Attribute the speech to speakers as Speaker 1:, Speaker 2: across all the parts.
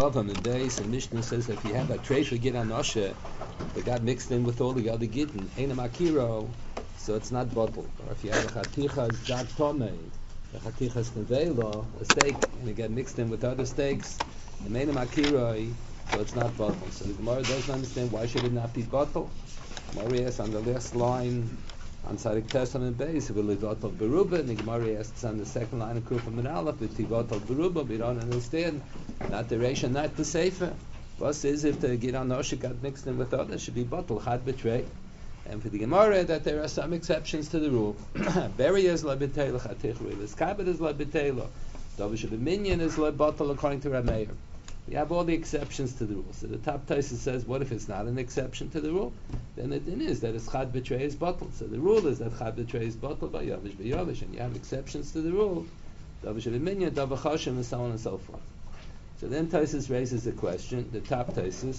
Speaker 1: Vav on the base, and Mishnah says if you have a treifa gid anoshe, that got mixed in with all the other gidden, ain't a makiro, so it's not bottled. Or if you have a chatichas zag tomei, a chatichas nevela, a steak, and it got mixed in with other steaks, and ain't a makiro, so it's not bottled. So the Gemara doesn't understand why should it not be bottled. Gemara asks on the last line, on Sadik Testament base, it will be bottled beruba, and the Gemara asks on the second line of Kuf and Aleph, it will be bottled beruba, we don't understand, not the Reisha, not the Sefer. What says if the Gid Anoshe got mixed in with others, should be bottled, had betray. And for the Gemara, that there are some exceptions to the rule. Beri is la b'teila, chatichri, l'skabed is la b'teila, Dovish of minyan is la bottle according to Rameir. We have all the exceptions to the rule. So the top Taisa says, what if it's not an exception to the rule? Then the din is that it's chad betray is bottled. So the rule is that chad betray is bottled by yavish b'yavish, and you have exceptions to the rule. Dovish of minyan, davachashim, and so on and so forth. So then Taisus raises the question, the top Taisus,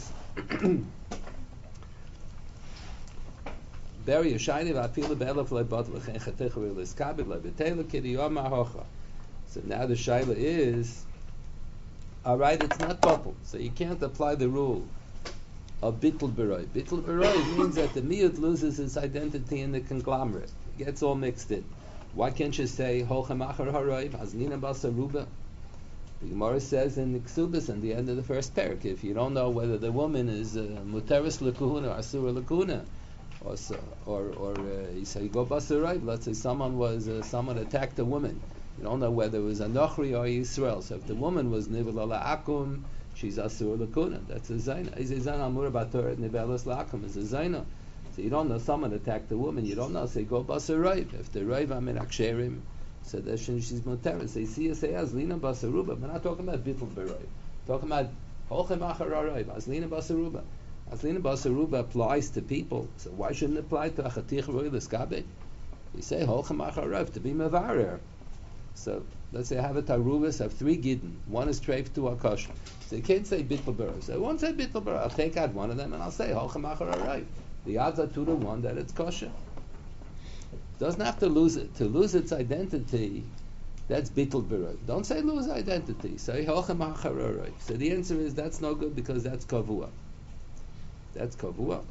Speaker 1: Beri Yashayni v'afilu be'elef loy bottle v'chein chatechari l'skabed loy b'teila kiri yom ha'hocha. So now the shaila is, all right, it's not bottled, so you can't apply the rule of bittul beroi. Bittul beroi means that the miyut loses its identity in the conglomerate. It gets all mixed in. Why can't you say holchem achar haroi aznina basaruba? The Gemara says in the Ksubis, in the end of the first parak, if you don't know whether the woman is muteris lekuna or asura lekuna, or you say go basarai. Let's say someone attacked a woman. You don't know whether it was a Nochri or Yisrael. So if the woman was Nivela La'akum, she's Asur L'Kuna. That's a Zaina. Is a Zaina Amur Bator Nivelas La'akum is a Zaina. So you don't know someone attacked the woman. You don't know. Say go Basar Raiv. If the Raiv Amin Aksherim, so that she's Moteris. They see us say Azlina Basaruba. We're not talking about Bittul Beraiv. Talking about Holchem Achar Raiv. Azlina Basaruba. Azlina Basaruba applies to people. So why shouldn't it apply to Achatich Roi L'Skabed? We say Holchem Achar Raiv to be Mavarer. So let's say I have a taruvas, I have 3 gidden. One is treif to akash. So you can't say bittul b'ra. So I won't say bittul b'ra. I'll take out one of them and I'll say holchem achar arayv. The odds are 2 to 1 that it's kosher. Doesn't have to lose it. To lose its identity, that's bittul b'ra. Don't say lose identity. Say holchem achar arayv. So the answer is that's no good because that's kavua. That's kavua.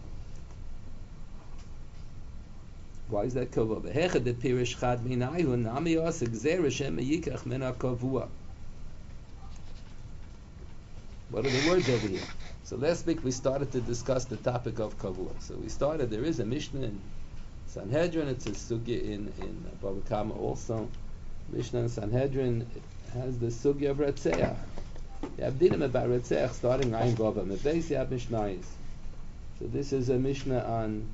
Speaker 1: Why is that kavua? Behechad de pirish chad minayu nami os exer shem yikach mena kavua. What are the words over here? So last week we started to discuss the topic of kavua. So we started. There is a Mishnah in Sanhedrin. It's a sugya in Bava Kama also. Mishnah in Sanhedrin has the sugya of Retzeach. You have dinim about Retzeach starting Ayin Gova. Mebeis you have Mishnayis. So this is a Mishnah on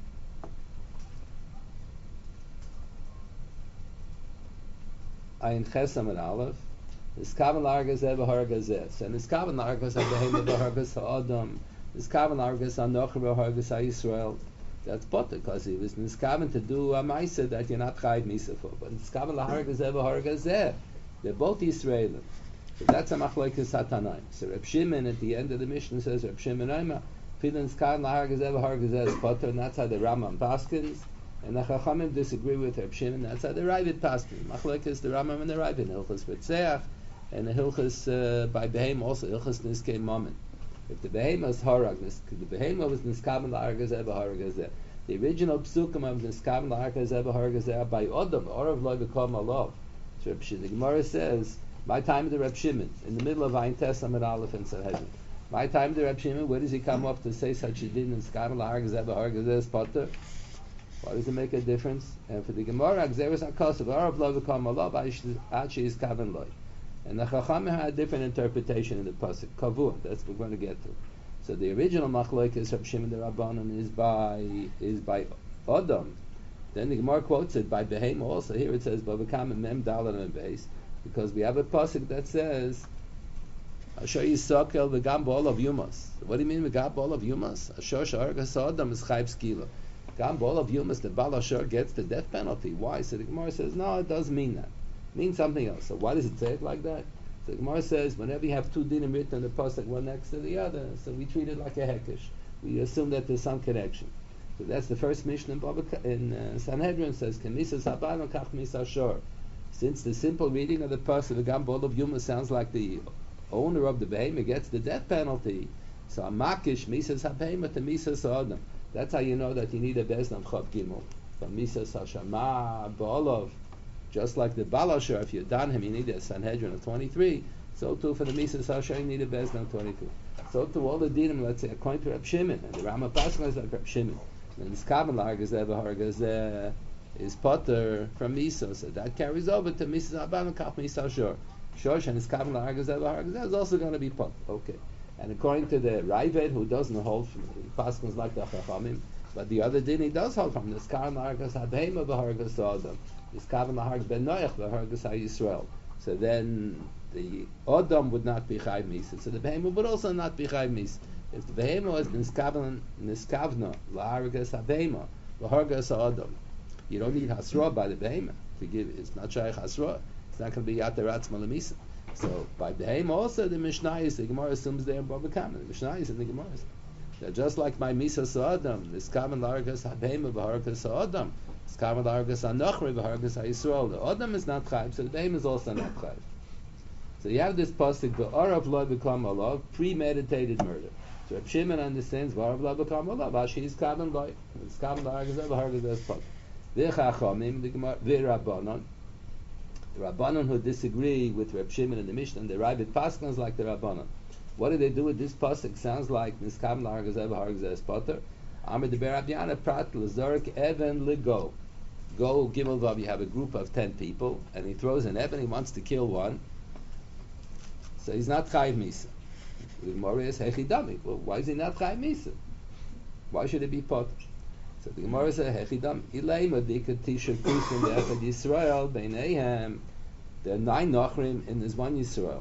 Speaker 1: Ayin Chesam and Aleph. Niskaven Largazeh v'Hargazeh. So Niskaven Largazeh v'Hema v'Hargaz ha'Adam. Niskaven Largazeh ha'Nocher v'Hargaz ha'Yisrael. That's potter because he was Niskaven to do a Maisa that you're not Chayiv Misa for. But Niskaven Largazeh v'Hargazeh. They're both Yisraelim. So that's a Machlokes HaTanaim. So Reb Shimon at the end of the Mishnah says Reb Shimon Omer Pilin Niskaven Largazeh v'Hargazeh is potter, and that's how the Rambam paskins. And the Chachamim disagree with Reb Shimon. That's how the Ravid paskin. Machlokes the Rambam and the Ravid. Hilchos Retzeach and the Hilchos by Behem also Hilchos Niskei Mammon. If the Behem is Harag, the Behem was Niskaven La'argazeh v'Hargazeh. The original psukim of Niskaven La'argazeh v'Hargazeh by Odom, Orav Loi V'Kol Malov. So Reb Shimon, the Gemara says, my time of the Reb Shimon, in the middle of Ayin Tesam Aleph and Sanhedrin. My time of the Reb Shimon, where does he come up to say such a din in Niskaven La'argazeh v'Hargazeh is potter? Why does it make a difference? And for the Gemara, Gzeres HaKosav, Arav Lo V'Kol Malov, Achi is Kaven Loi. And the Chachamim had a different interpretation in the pasuk. Kavua, that's what we're going to get to. So the original Machlokes Reb Shimon the Rabbanon is by Odom. Then the Gemara quotes it by Behem also. Here it says Bavakam Mem Dalan and Beis, because we have a pasuk that says Asher Yisakel v'Gam B'Ol of Yumas. What do you mean v'Gam B'Ol of Yumas? Asher Sha'argas Odom is Chayv Skila. Gam B'Ol of Yumas, the Baal Asher gets the death penalty. Why? So the Gemara says no, it doesn't mean that. It means something else. So why does it say it like that? So the Gemara says whenever you have 2 dinim written in the pasuk one next to the other, so we treat it like a hekesh. We assume that there's some connection. So that's the first Mishnah in Sanhedrin says Kemisas Haban Kach Misas Shor. Since the simple reading of the pasuk the Gam B'Ol of Yumas sounds like the owner of the behemoth gets the death penalty. So a makish misas ha-behemoth to misas ha-adam. That's how you know that you need a bezdam chav gimel. From misas ha-shama ba'olov. Just like the balasher, if you done him, you need a Sanhedrin of 23. So too for the misas ha-shama, you need a bezdam 22. So too all the dinim, let's say, according to Reb Shimon, and the Rama Pascha is like Reb Shimon. And this Kavan Largazeh B'Hargazeh is potter from Misa, so that carries over to Misa Abban Kaf Misa Shor. Shosh and his Kavan Largazeh B'Hargazeh is also going to be potter. Okay. And according to the Ravid, who doesn't hold from Paschals like the Chachamim, but the other din he does hold from this Kavan Largazeh Behema B'Hargazeh Adam, this Kavan Largazeh Ben Noach B'Hargazeh Yisrael. So then the Adam would not be Chayv Misa, so the Behema would also not be Chayv Misa. If the Behema was Niskavna, La'argas HaBehema, L'hargas HaAdam, you don't need Hasra by the Behema to give, it's not Shaykh Hasra, it's not going to be Yateratz Malamisa. So by Behema also, the Mishnah is, the Gemara assumes there in Baba Kama, the Mishnah is in the Gemara. They're just like my Misa Sa'adam, Niskavna La'argas HaBehema, L'hargas HaAdam, Niskavna La'argas HaNachri, L'hargas HaYisrael. The Adam is not Chayv, so the Behema is also not Chayv. So you have this pasuk, V'arav lo b'kam alav, premeditated murder. So Reb Shimon understands V'arav lo b'kam alav, Ashi is kavan loy. It's kavan la'argazeh, v'hargazeh is pasuk. V'chachamim, v'rabbanon. The Rabbanon who disagree with Reb Shimon and the Mishnah, and the Ravid Paskans like the Rabbanon. What do they do with this pasuk? Sounds like Niskavan la'argazeh, v'hargazeh is potter. Amar deber Rabbiana prat l'zorik even l'go. Go, Gimel Vav, you have a group of 10 people, and he throws an even, he wants to kill one. So he's not Chayiv Misa. The Gemara is Hechidami. Well, why is he not Chayiv Misa? Why should it be Potter? So the Gemara says Hechidam Ileima Dikatisha Kusim Be'echad Yisrael Beineihem. There are 9 Nachrim and there's 1 Yisrael,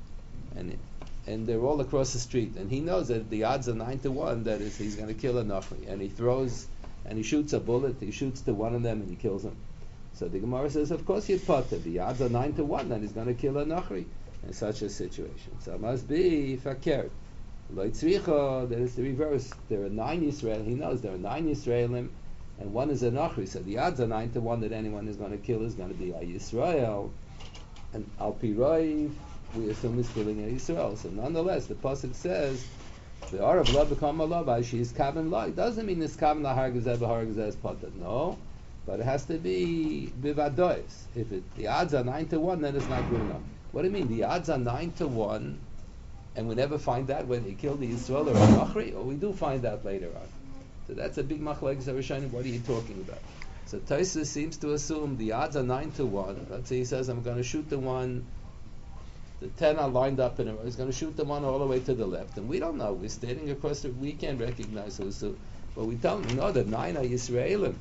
Speaker 1: and they're all across the street. And he knows that the odds are 9-1 that is he's going to kill a Nachri. And he throws and he shoots a bullet. He shoots to one of them and he kills him. So the Gemara says, of course you're Potter. The odds are 9-1 that he's going to kill a Nachri in such a situation. So it must be fakir. Lo tzricha, that is the reverse. There are 9 Yisrael. He knows there are 9 Yisraelim, and 1 is a Nachri. So the odds are 9-1 that anyone is going to kill is going to be a Yisrael. And Al Piroi, we assume he's killing a Yisrael. So nonetheless, the pasuk says the Arav lo become a lava. She is kaven lo. It doesn't mean this kaven lahargazeh b'hargazeh is potter. No, but it has to be bivadois. If the odds are 9-1, then it's not good enough. What do you mean? The odds are 9-1, and we never find out whether he killed the Yisrael or a Nachri, or we do find out later on. So that's a big machlekes Rishonim. What are you talking about? So Tosfos seems to assume the odds are 9-1. Let's say he says, I'm going to shoot the one, the 10 are lined up in a row. He's going to shoot the one all the way to the left. And we don't know. We're standing across the, we can't recognize who's who. But we don't know that 9 are Yisraelim.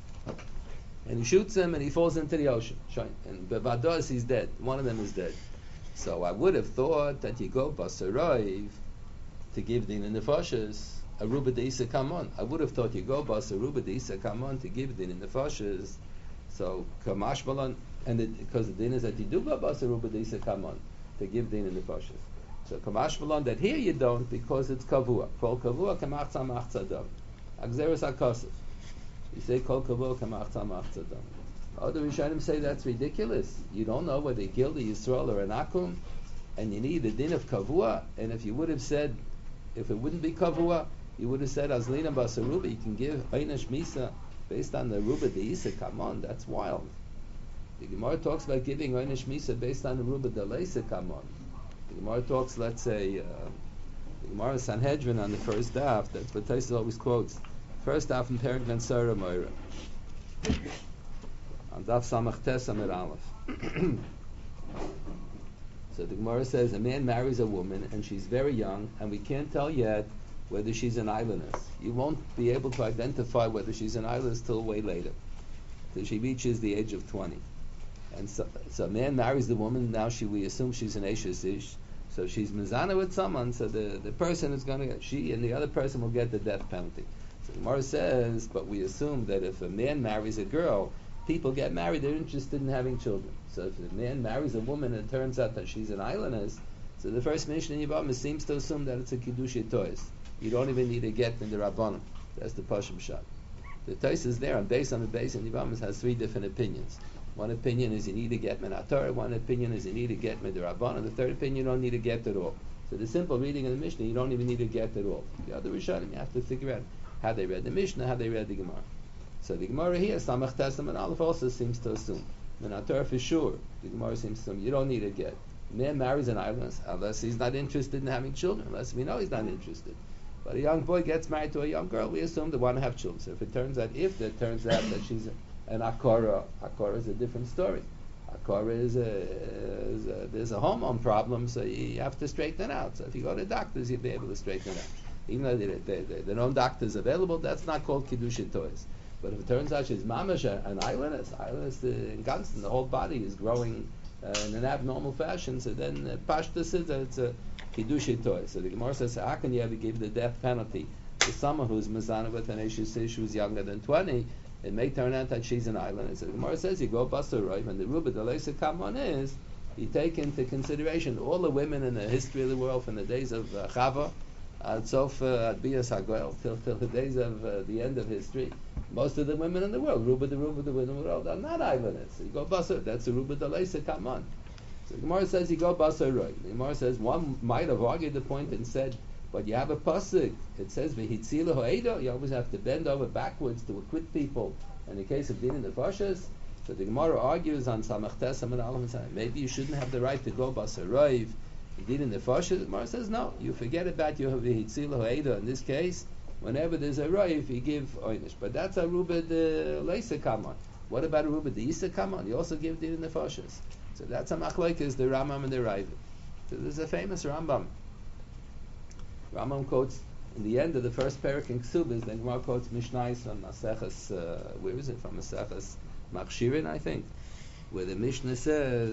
Speaker 1: And he shoots him and he falls into the ocean. And Bevados, he's dead. One of them is dead. So I would have thought that you go Basarayv to give din in the Nefashas, a Ruba Deisa Kamon. I would have thought you go Basaruba Deisa Kamon to give din in the Nefashas. So Kamash Balan, and because the din is that you do go Basaruba Deisa Kamon to give din in the Nefashas. So Kamash Balan, that here you don't because it's Kavua. Kol Kavua Kamachza Machzadam. Agzeres HaKosef. You say Kol Kavua Kamachza Machzadam. Other Rishonim say that's ridiculous. You don't know whether he killed a Yisrael or an Akum, and you need the din of Kavua. And if you would have said, if it wouldn't be Kavua, you would have said Azlina Basaruba, you can give Einish Misa based on the Ruba Deisa. Come on, that's wild. The Gemara talks about giving Einish Misa based on the Ruba Deisa. Come on. The Gemara talks, let's say, the Gemara Sanhedrin on the first daf, that's what Tosfos always quotes. First daf in Perek Ben Sora Moira. On Daf Samach Tes Amid Aleph. So the Gemara says a man marries a woman and she's very young and we can't tell yet whether she's an islandess. You won't be able to identify whether she's an islandess till way later, till she reaches the age of 20. And so a man marries the woman, now we assume she's an Eishes Ish, so she's mizana with someone, so the person is going to get, she and the other person will get the death penalty. So the Gemara says, but we assume that if a man marries a girl, people get married, they're interested in having children. So if a man marries a woman and it turns out that she's an islandess, so the first Mishnah in Yibam seems to assume that it's a Kiddush Tois. You don't even need a get in the Rabbanim. That's the Pashim Shot. The Tois is there, and based on the base in Yibam has 3 different opinions. One opinion is you need to get min haTorah. One opinion is you need to get midrabanan. The third opinion you don't need to get at all. So the simple reading of the Mishnah, you don't even need to get at all. The other Rishonim, you have to figure out how they read the Mishnah, how they read the Gemara. So the Gemara here, Samach Tesam and Aleph also seems to assume min haTorah for sure. The Gemara seems to assume you don't need to get. A man marries an island unless he's not interested in having children, unless we know he's not interested. But a young boy gets married to a young girl, we assume they want to have children. So if it turns out that she's an akora is a different story. Akora is there's a hormone problem, so you have to straighten it out. So if you go to doctors, you'll be able to straighten it out. Even though there are no doctors available, that's not called kiddushin toys. But if it turns out she's mamash, an islandess in constant, the whole body is growing in an abnormal fashion, so then pashtus is it's a kiddushin toy. So the Gemara says, how can you ever give the death penalty to someone who's mazana with an issue says she was younger than 20? It may turn out that she's an island. So the Gemara says you go basar roiv, and the ruba the leisa kamon is you take into consideration all the women in the history of the world from the days of Chava, Sof Bias Hagoel till the days of the end of history. Most of the women in the world, the women in the world are not islanders. So you go basar. That's the ruba the leisa kamon. So the Gemara says you go basar roiv. The Gemara says one might have argued the point and said, but you have a pasuk. It says v'hitzila ho'eda. You always have to bend over backwards to acquit people. In the case of din in the fashas, so the Gemara argues on samach tesam and alam and maybe you shouldn't have the right to go basar roiv. Din in the fashas. The Gemara says no. You forget about your v'hitzila ho'eda. In this case, whenever there's a roiv, you give oynish. But that's a ruba the leisa kamon. What about a ruba the isa kamon? You also give din in the fashas. So that's a machlokes the Rambam and the Ravid. So there's a famous Rambam. Rambam quotes in the end of the first parak in Ksubis, the Gemara quotes Mishnais from Maseches, where is it? From Maseches Machshirin, I think, where the Mishnah says,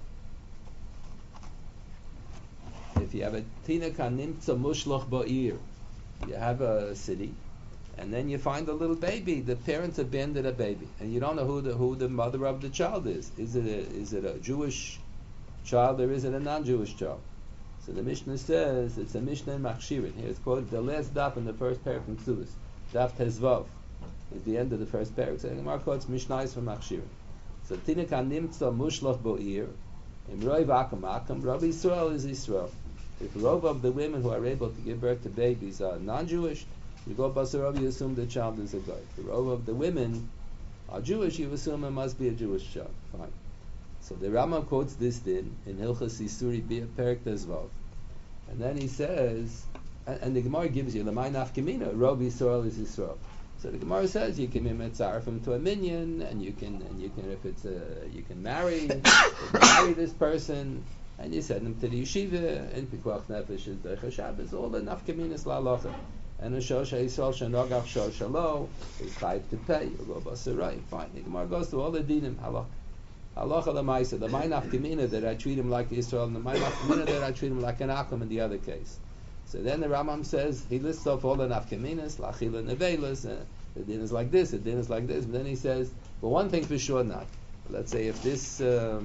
Speaker 1: if you have a Tinaka Nimtza Mushloch Ba'ir, you have a city, and then you find a little baby, the parents abandoned a baby, and you don't know who the mother of the child is. Is it a Jewish child or is it a non-Jewish child? So the Mishnah says, it's a Mishnah in Machshirin. Here it's quoted, the last daf in the first parak from Ksubis. Daf Tezvav is the end of the first parak. So the Gemara quotes Mishnais from Machshirin. So Tinik HaNimtza Mushloch Bo'ir, Im Rov Akam Akam, Rav Yisrael is Yisrael. If Rov of the women who are able to give birth to babies are non-Jewish, you go Basar Rov, you assume the child is a guy. If Rov of the women are Jewish, you assume it must be a Jewish child. Fine. So the Rambam quotes this din in Hilchas Yisuri Bia Perek Tezvav, and then he says, and the Gemara gives you the L'may Nafkamina, Rov Yisrael is Yisrael. So the Gemara says you can mimetzaref him to a minyan, and you can if it's you can marry this person, and you send him to the yeshiva in Pikuach Nefesh is Derech Shabbos, all the Nafkaminas la'alacha. And a Shosha Yisrael Shanogach Shosha Lo is chayiv to pay. You go Basar. Fine. The Gemara goes through all the dinim halach. Halacha l'maisa, the may nafkamina that I treat him like Israel, and the may nafkamina that I treat him like an akum in the other case. So then the Rambam says, he lists off all the nafkaminas, lachila nevelas, the din is like this, the din is like this, and then he says, but one thing for sure not. Let's say if this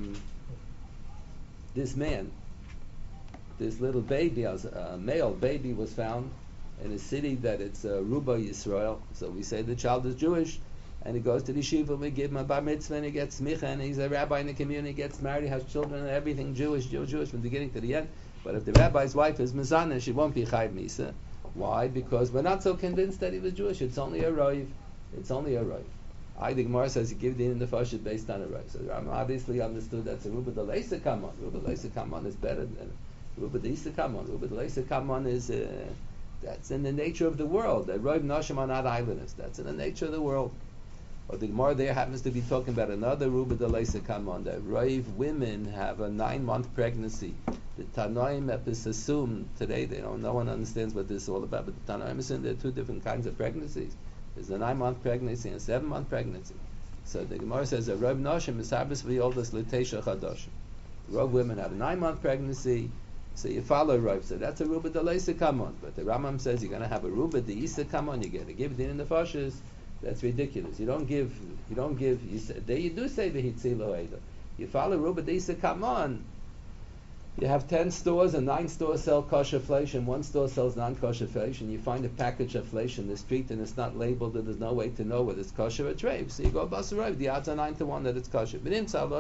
Speaker 1: man, this little baby, a male baby was found in a city that it's Ruba Yisrael, so we say the child is Jewish, and he goes to the yeshiva, we give him a bar mitzvah, and he gets smicha, and he's a rabbi in the community, gets married, has children, and everything Jewish from the beginning to the end. But if the rabbi's wife is mizana, she won't be chayiv misa. Why? Because we're not so convinced that he was Jewish. It's only a roiv. The Gemara says you give the in the fashit based on a roiv. So the Rambam obviously understood that's a ruba the leisa kamon. Ruba leisa kamon is better than ruba the isa kamon. Ruba the leisa kamon is that's in the nature of the world. The roiv nashim are not islanders. That's in the nature of the world. Or the Gemara there happens to be talking about another ruba de leisa kamon, that roiv women have a 9-month pregnancy. The Tanoim assume today no one understands what this is all about, but the Tanoim assume there are two different kinds of pregnancies. There's a 9-month pregnancy and a 7-month pregnancy. So the Gemara says that roiv nashim is harbis v'yoldas l'teisha chadashim. Roiv women have a 9-month pregnancy, so you follow roiv. So that's a ruba de leisa kamon. But the Rambam says you're going to have a ruba de isa kamon. You got to give it in the fashas. That's ridiculous. You don't give. You do say the hitzilo eda. You follow Ruba Disa Kamon. You have 10 stores and 9 stores sell kosher flesh and 1 store sells non-kosher flesh, and you find a package of flesh in the street and it's not labeled and there's no way to know whether it's kosher or treif. So you go basar roiv. The odds are 9 to 1 that it's kosher. It's on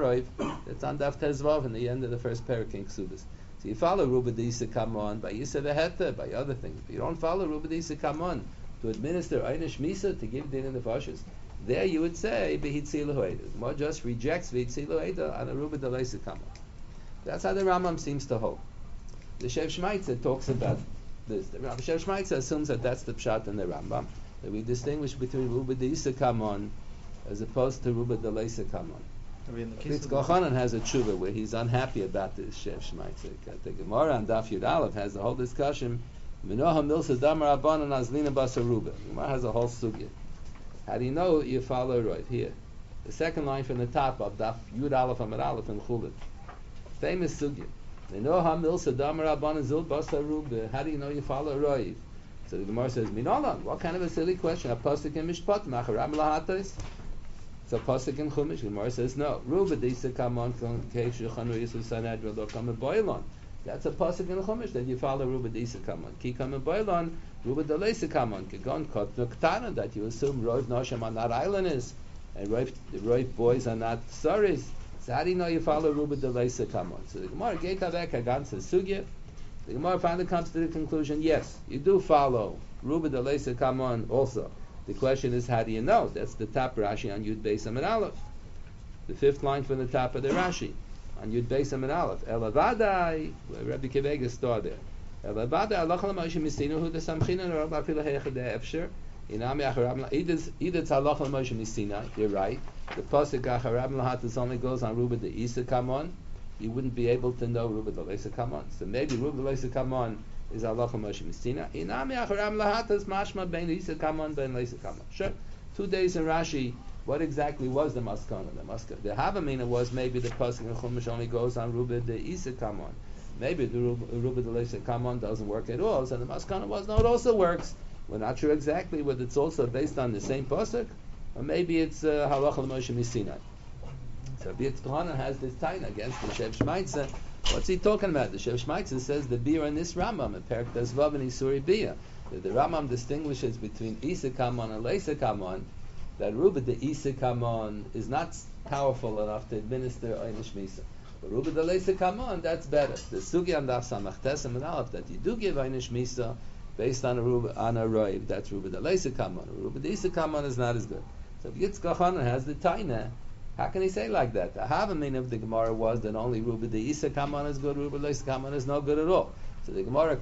Speaker 1: Daf Tezvav in the end of the first parak in Ksubas. So you follow Ruba Disa Kamon by Yisa Veheta, by other things. If you don't follow Ruba Disa Kamon to administer Einish Misa, to give din in the Fashas, there you would say Behitzilu Hoeda. More just rejects Behitzilu Hoeda on a Ruba Disa Kamon. That's how the Rambam seems to hold. The Shev Shmaitzer talks about this. The Shev Shmaitzer assumes that that's the pshat in the Rambam, that we distinguish between Ruba Disa Kamon as opposed to Ruba Disa Kamon. Fritz Kochanan has a tshuva where he's unhappy about this Shev Shmaitzer. The Gemara on Daf Yud Aleph has the whole discussion. Minoha Milsa Damar Abanan Azlina Basaruba. The Gemara has a whole sugya. How do you know you follow right here? The second line from the top of Daf Yud Aleph Amar Aleph and Chulin. Famous sugya. Minoha Milsa Damar Abanan Zil Basaruba. How do you know you follow right? So the Gemara says, Minolan. What kind of a silly question? A pasuk in Mishpat Macharam Lahatais. It's a pasuk in Chumash. Gemara says no. Ruba Disa Kamon Keshu Chanu Yisu Sanadra Lo Kamen Boilon. That's a pasuk in Chumash that you follow Ruba Disa Kamon. Ki Kamen Boilon Ruba Delesa Kamon. Kegon Kot Nuktana, that you assume Roiv Nosham are not islanders and Roiv boys are not saris. So how do you know you follow Ruba Delesa Kamon? So the Gemara Gekavek Hagan says Sugya. The Gemara finally comes to the conclusion: yes, you do follow Ruba Delesa Kamon also. The question is, how do you know? That's the top Rashi on Yud Beis Amid Aleph. The fifth line from the top of the Rashi on Yud Beis Amid Aleph. Elavadai, Rabbi Kivega started there. Elavadai, Allah Moshe Misinu, who the Samchina, or Rabbi Pilahech de Efsher. Inami Acharab, either it's Allah Moshe Misina, you're right. The Pasuk Acharab Lahatas only goes on Ruba de Isa Kamon. You wouldn't be able to know Ruba de Leisa Kamon. So maybe Ruba de Leisa Kamon is Allah Moshe Misina. Inami Acharam Lahatas Mashma Ben Isa Kamon Ben Leisa Kamon. Sure. 2 days in Rashi, what exactly was the Maskana? The Havamina was maybe the pasuk in Chumash only goes on Ruba de Isa Kamon. Maybe the Ruba de Leisa Kamon doesn't work at all. So the Maskana was no, it also works. We're not sure exactly whether it's also based on the same pasuk, or maybe it's Halacha Moshe Misina. So B'yitz Kohanan has this taina against the Shev Shmaitzer. What's he talking about? The Shev Shmaitzer says the beer in this Rambam, in Perek Tezvav and Isuri Bia, that the Rambam distinguishes between Isa Kamon and Leisa Kamon, that Ruba de Isa Kamon is not powerful enough to administer Einish Misa. But Ruba de Leisa Kamon, that's better. The Sugi on Daf Samach Tesem and Aleph, that you do give Einish Misa based on a Roiv, that's Ruba de Leisa Kamon. Ruba de Isa Kamon is not as good. So B'yitz Kohanan has the taina. How can he say like that? The Havamin of the Gemara was that only Ruba de Isa Kamon is good, Ruba de Leisa Kamon is no good at all. So the Gemara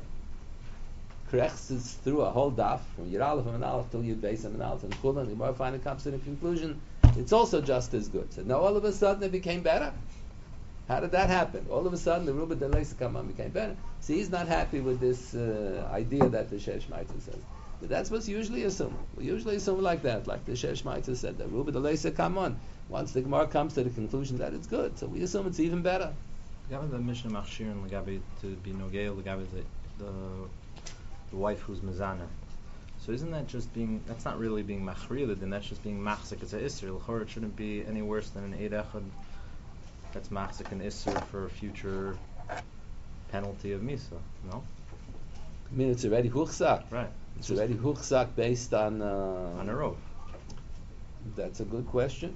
Speaker 1: corrects through a whole daf from Yud Aleph and Aleph till Yud Beis and Aleph and Chulin. The Gemara finally comes to the conclusion it's also just as good. So now all of a sudden it became better. How did that happen? All of a sudden the Ruba de Leisa Kamon became better. See, he's not happy with this idea that the Shev Shmaitzer says. But that's what's usually assumed. We usually assume like that, like the Shev Shmaitzer said, that Ruba de Leisa Kamon. Once the Gemara comes to the conclusion that it's good, so we assume it's even better.
Speaker 2: Gabi the Mishnah Machshirin Gabi to be Nogel, Gabi the wife who's Mizana. So isn't that just being? That's not really being Machrilid, and that's just being Machzik as a Isser. L'chor, it shouldn't be any worse than an Eid Echad that's Machzik and Isser for a future penalty of Misa. No.
Speaker 1: I mean, it's already Huchzak.
Speaker 2: Right.
Speaker 1: It's already Huchzak based on
Speaker 2: a rope.
Speaker 1: That's a good question.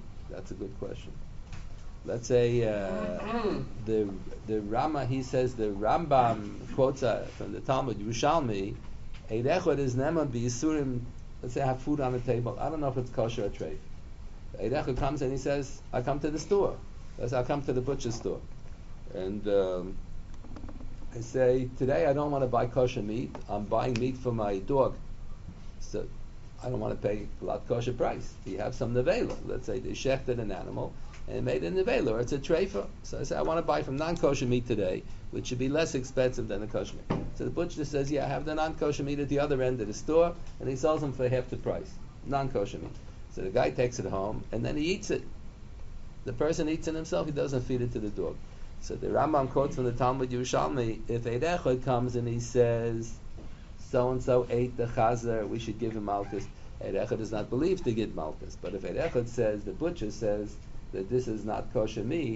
Speaker 1: Let's say the Rama, he says the Rambam quotes from the Talmud Yerushalmi, Eid Echad is Neman B'Yisurim. Let's say I have food on the table. I don't know if it's kosher or treif. Eid Echad comes and he says, I come to the store. I come to the butcher's store, and I say, today I don't want to buy kosher meat. I'm buying meat for my dog. So I don't want to pay a lot kosher price. You have some nevela. Let's say they shechted an animal and made a nevela, or it's a treifa. So I say, I want to buy from non-kosher meat today, which should be less expensive than the kosher meat. So the butcher says, yeah, I have the non-kosher meat at the other end of the store, and he sells them for half the price. Non-kosher meat. So the guy takes it home, and then he eats it. The person eats it himself, he doesn't feed it to the dog. So the Rambam quotes from the Talmud Yerushalmi, if Eid Echad comes and he says, so-and-so ate the chazer, we should give him malchus. Eid Echad is not believed to give malchus. But if Eid Echad says, the butcher says, that this is not kosher meat,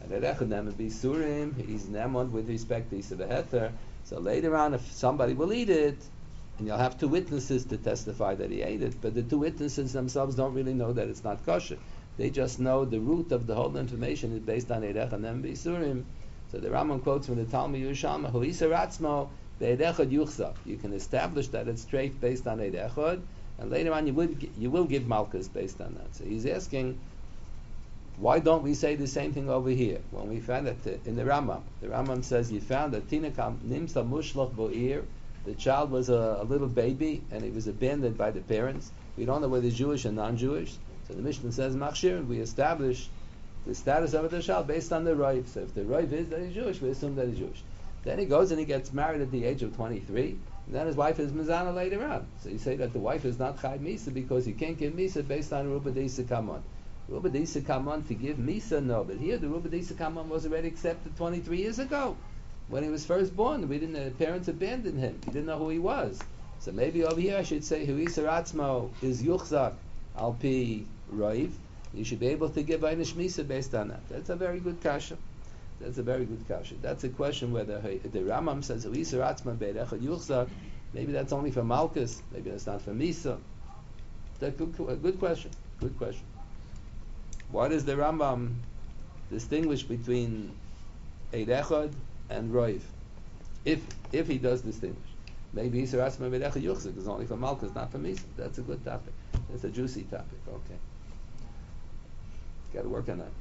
Speaker 1: And Erechad Neman Bisurim, he's Nemon with respect to Isa Beheter. So later on, if somebody will eat it, and you'll have two witnesses to testify that he ate it, but the two witnesses themselves don't really know that it's not kosher. They just know the root of the whole information is based on Erechad Neman Bisurim. So the Rambam quotes from the Talmud Yerushalmi, Hu Isa Ratzmo, Be'erechad Yuchzak. You can establish that it's straight based on Erechad, and later on you will give Malchus based on that. So he's asking, why don't we say the same thing over here? When we found it in the Rambam says you found that Tinakam Nimsa Mushlach Bo'ir, the child was a little baby and he was abandoned by the parents. We don't know whether he's Jewish or non-Jewish. So the Mishnah says Machshir, we establish the status of the child based on the Rav. So if the Rav is that he's Jewish, we assume that he's Jewish. Then he goes and he gets married at the age of 23, and then his wife is Mizana later on. So you say that the wife is not Chayv Misa because he can't give Misa based on Ruba Deisa Kamon. Ruba Deisa Kamon to give Misa, no. But here the Ruba Deisa Kamon was already accepted 23 years ago. When he was first born, the parents abandoned him. He didn't know who he was. So maybe over here I should say Hu Isa Ratzmo is Yuchzak Al Pi Raiv. You should be able to give Einish Misa based on that. That's a very good kasha. That's a very good kasha. That's a question whether the Rambam says Hu Isa Ratzmo Be'erechad Yuchzak. Maybe that's only for Malchus. Maybe that's not for Misa. That's a good question. Good question. Why does the Rambam distinguish between Eid Echad and Roiv? If he does distinguish. Maybe Yisur Atzma Eid Echad Yuchzik is only for Malchus, not for Misa. That's a good topic. That's a juicy topic. Okay. Got to work on that.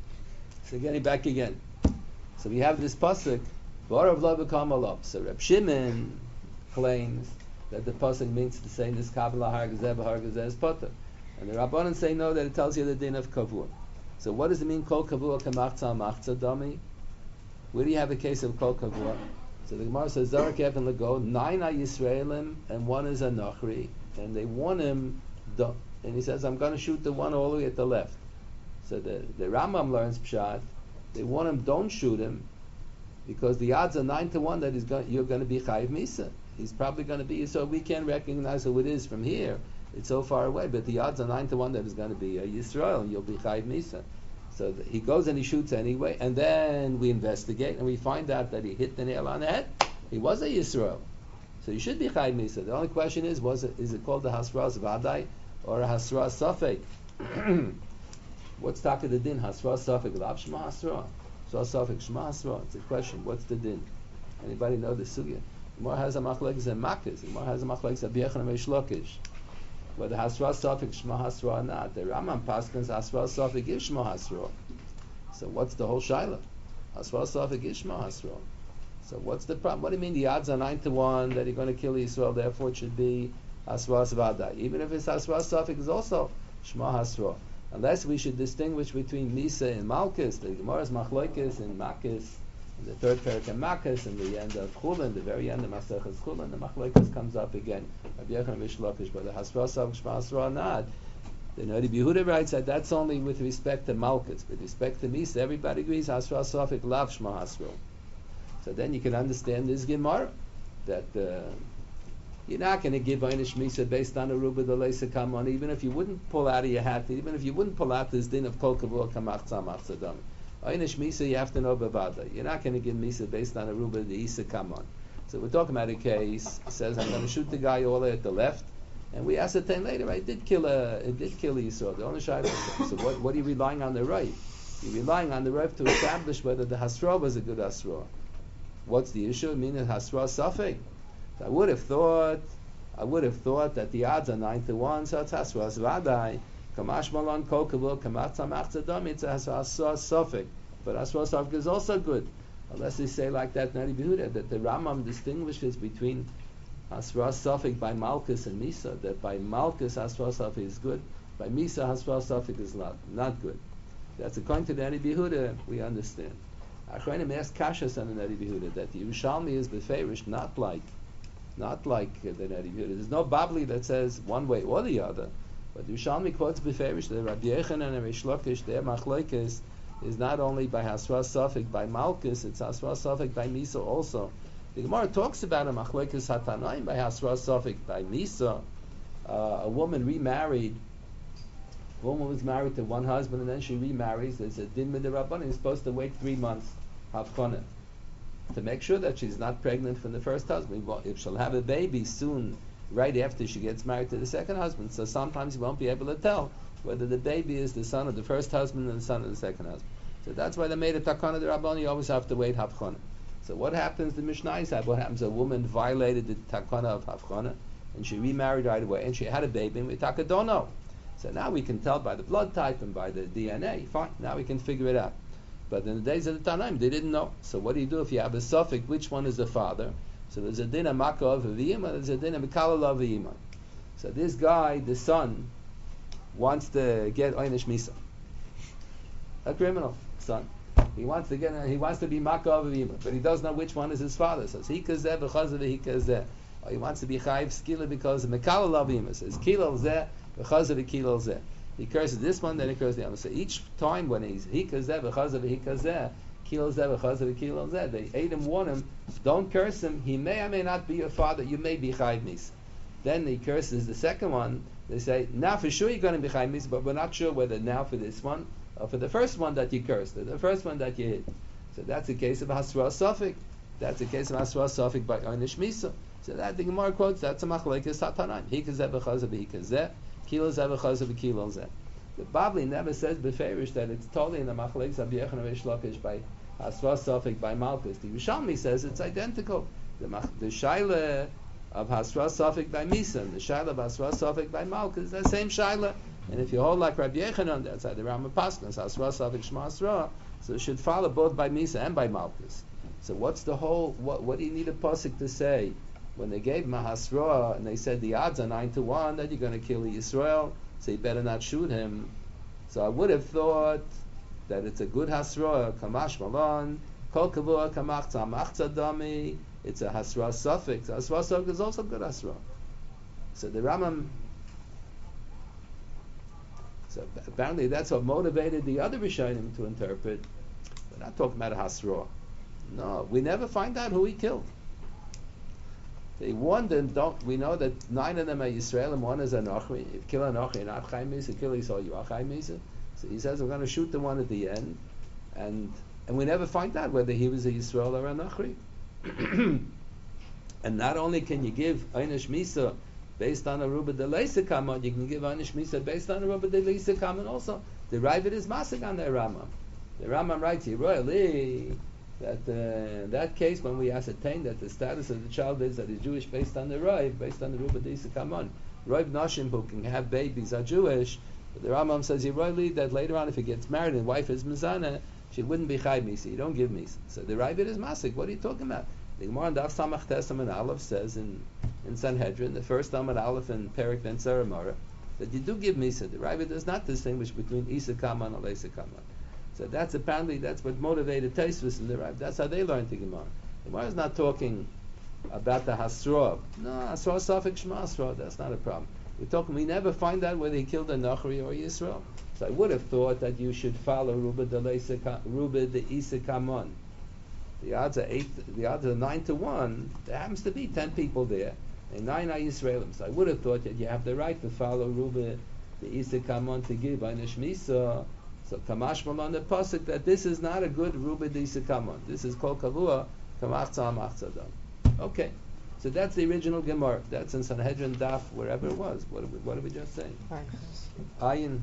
Speaker 1: So getting back again. So we have this pasuk, Barav Lo B'Kam Alav. So Reb Shimon claims that the pasuk means to say this Kabbalah Har Gezeh B'Har Gezeh is Potter. And the Rabbanan say no, that it tells you the din of kavua. So what does it mean, kol kavua kamachza machza dami? Where do you have a case of kol kavua? So the Gemara says, Zarak Evan Lego, 9 are Yisraelim and 1 is a Nachri. And they warn him, and he says, I'm going to shoot the one all the way at the left. So the Rambam learns Pshat, they warn him, don't shoot him, because the odds are 9 to 1 that you're going to be Chayiv Misa. He's probably going to be, so we can't recognize who it is from here. It's so far away, but the odds are 9 to 1 that it's going to be Yisrael, and you'll be Chayiv Misa. So he goes and he shoots anyway, and then we investigate, and we find out that he hit the nail on the head. He was a Yisrael. So you should be Chayiv Misa. The only question is it called the Hasras Vadai or a Hasras Safek? What's Taka the din? Hasras Safek, Lav Shema Hasra. Hasras Safek, Shema Hasra. It's a question. What's the din? Anybody know the sugya? Gemara has a machlekes and makkes. Gemara has a machlekes of Yechon and Reish Lakish. Whether Hasra Safik Shema Hasra or not, the Rambam Paskins Hasra Safik is Shema Hasra. So what's the whole shaila? Hasra Safik is Shema Hasra. So what's the problem? What do you mean the odds are 9 to 1 that you're going to kill Yisrael? Therefore, it should be Hasra Svada. Even if it's Hasra Safik, it's also Shema Hasra. Unless we should distinguish between Misa and Malchus, the Gemara's Machlokes and Malchus. The third parak in Makkos, and the end of Chulin, the very end of Masechus Chulin, the Machlokes comes up again. Rabbi Yechon and Reish Lakish, but the Hasra Safek Shema Hasra not. The Rabbi Yehuda writes that that's only with respect to Malchus. With respect to Misa, everybody agrees Hasra Safek Lav Shema Hasra. So then you can understand this Gemara that you're not going to give Einish Misa based on a Ruba the Leisa Kamon, even if you wouldn't pull out of your hat, even if you wouldn't pull out this din of Kol Kavur Kamachza Machza Dami. Einish Misa, you have to know Bavada. You're not going to give Misa based on a Ruba the Isa Kamon. So we're talking about a case. It says I'm going to shoot the guy all the way at the left, and we ascertain later it did kill Yisrael. The only shayla. So what are you relying on the right? You're relying on the right to establish whether the Hasra was a good Hasra. What's the issue? I mean, the Hasra Safek. So I would have thought that the odds are 9 to 1, so it's Hasra Vadai. Kamash Malon Kol Kavur Kamatza Machza Dami. It's a Hasra Safek, but Hasra Safek is also good. Unless they say like that, Nari Behuda, that the Rambam distinguishes between Hasra Safek by Malchus and Misa. That by Malchus Hasra Safek is good, by Misa Hasra Safek is not good. That's according to the Nari Behuda. We understand. Achronim asked Kashas on the Nari Behuda that the Yerushalmi is beferish, not like the Nari Behuda. There's no Babli that says one way or the other. But the Yerushalmi quotes beferish. The Rabbi Yechon and Reish Lakish, their machlokes is not only by Hasra Safek by Malchus, it's Hasra Safek by Misa also. The Gemara talks about a machlokes hatanaim by Hasra Safek by Misa. A woman remarried A woman was married to one husband and then she remarries. There's a din with the rabbanim. He's supposed to wait 3 months, havchana, to make sure that she's not pregnant from the first husband. If she'll have a baby soon, right after she gets married to the second husband, so sometimes you won't be able to tell whether the baby is the son of the first husband and the son of the second husband. So that's why they made a takana de rabbanim. You always have to wait havchana. So what happens? The Mishnah said, what happens? A woman violated the takana of havchana and she remarried right away and she had a baby and we don't know. So now we can tell by the blood type and by the DNA. Fine, now we can figure it out. But in the days of the Tanaim, they didn't know. So what do you do if you have a suffix? Which one is the father? So there's a din of Makah of Aviyim, there's a din of Mikalal of Aviyim. So this guy, the son, wants to get Oynish Misa. A criminal son. He wants to be Makah of Aviyim, but he doesn't know which one is his father. So he kazeh b'chazeh he kazeh. Or he wants to be Chayiv Skila because of Mikalal of Aviyim. Says Kilal zeh b'chazeh Kilal zeh. He curses this one, then he curses the other. So each time when he's hikazeh v'chazeh v'hikazeh, kilol zeh v'chazeh v'kilol zeh, they aid him, warn him, don't curse him. He may or may not be your father. You may be chayv mis. Then he curses the second one. They say, now for sure you're going to be chayv mis, but we're not sure whether now for this one or for the first one that you cursed, or the first one that you hit. So that's a case of hasra safik. That's a case of hasra safik by oynish misa. So that the Gemara quotes, that's a machlekes hatanaim. Hikazeh v'chazeh v'hikazeh. The Babli never says beferish that it's totally in the machlekes of Yechon and Lakish by Hasra Safik by Malchus. The Yerushalmi says it's identical. The Shaila of Hasra Safik by Misa and the Shaila of Hasra Safik by Malchus is the same Shaila. And if you hold like Rabbi Yechanan, that's how the Rambam Paskin, Hasra Safik Shema Hasra, so it should follow both by Misa and by Malchus. So what's the whole? What do you need a pasuk to say? When they gave Mahasra and they said the odds are 9-1 that you're going to kill Yisrael, so you better not shoot him. So I would have thought that it's a good Hasra, Kamash Malon, Kol Kavua Kamach Tzamach Tzadami. It's a Hasra suffix. Hasra suffix is also good Hasra. So the Rambam. So apparently that's what motivated the other Rishonim to interpret. We're not talking about a Hasra. No, we never find out who he killed. They warned them, we know that 9 of them are Yisrael and 1 is Anochi. If you kill Anochi, you're not Chaim Misa. Kill Yisrael, you are Chaim Misa. So he says, we're going to shoot the one at the end. And we never find out whether he was a Yisrael or Anochi. And not only can you give Einish Misa based on a Ruba de Leisa Kaman, you can give Einish Misa based on a Ruba de Leisa Kaman also. The Ravid is Masik on the Rambam. The Rambam writes here, royally, that in that case, when we ascertain that the status of the child is that he's Jewish based on the Rav, based on the Ruba Disa Kamon, Rav Nashim who can have babies are Jewish, but the Rambam says Yeroi that later on if he gets married and wife is Mizana, she wouldn't be Chayv Misa, you don't give Misa. So the Rav is Masik, what are you talking about? The Gemara in Daf Samach Tesam and Aleph says in Sanhedrin, the first Amad Aleph and Perik Ben Saramara, that you do give Misa. The Rav does not distinguish between Isa Kaman and Leisa Kaman. So that's what motivated Taisvus in the Rav. That's how they learned the Gemara. The Gemara is not talking about the Hasra. No, Hasra Safik Shema Hasra, that's not a problem. We never find out whether he killed a Nachri or Yisrael. So I would have thought that you should follow Ruba de Isa Kamon. The odds are 9-1. There happens to be 10 people there, and 9 are Yisraelim. So I would have thought that you have the right to follow Ruba de Isa Kamon to give Einish Misa. So Kamash Malon the pasuk that this is not a good Ruba Disa Kamon. This is called Kavua Kamach Tzamach Tzadam. Okay, so that's the original Gemara. That's in Sanhedrin Daf, wherever it was. What did we just say? Ayin.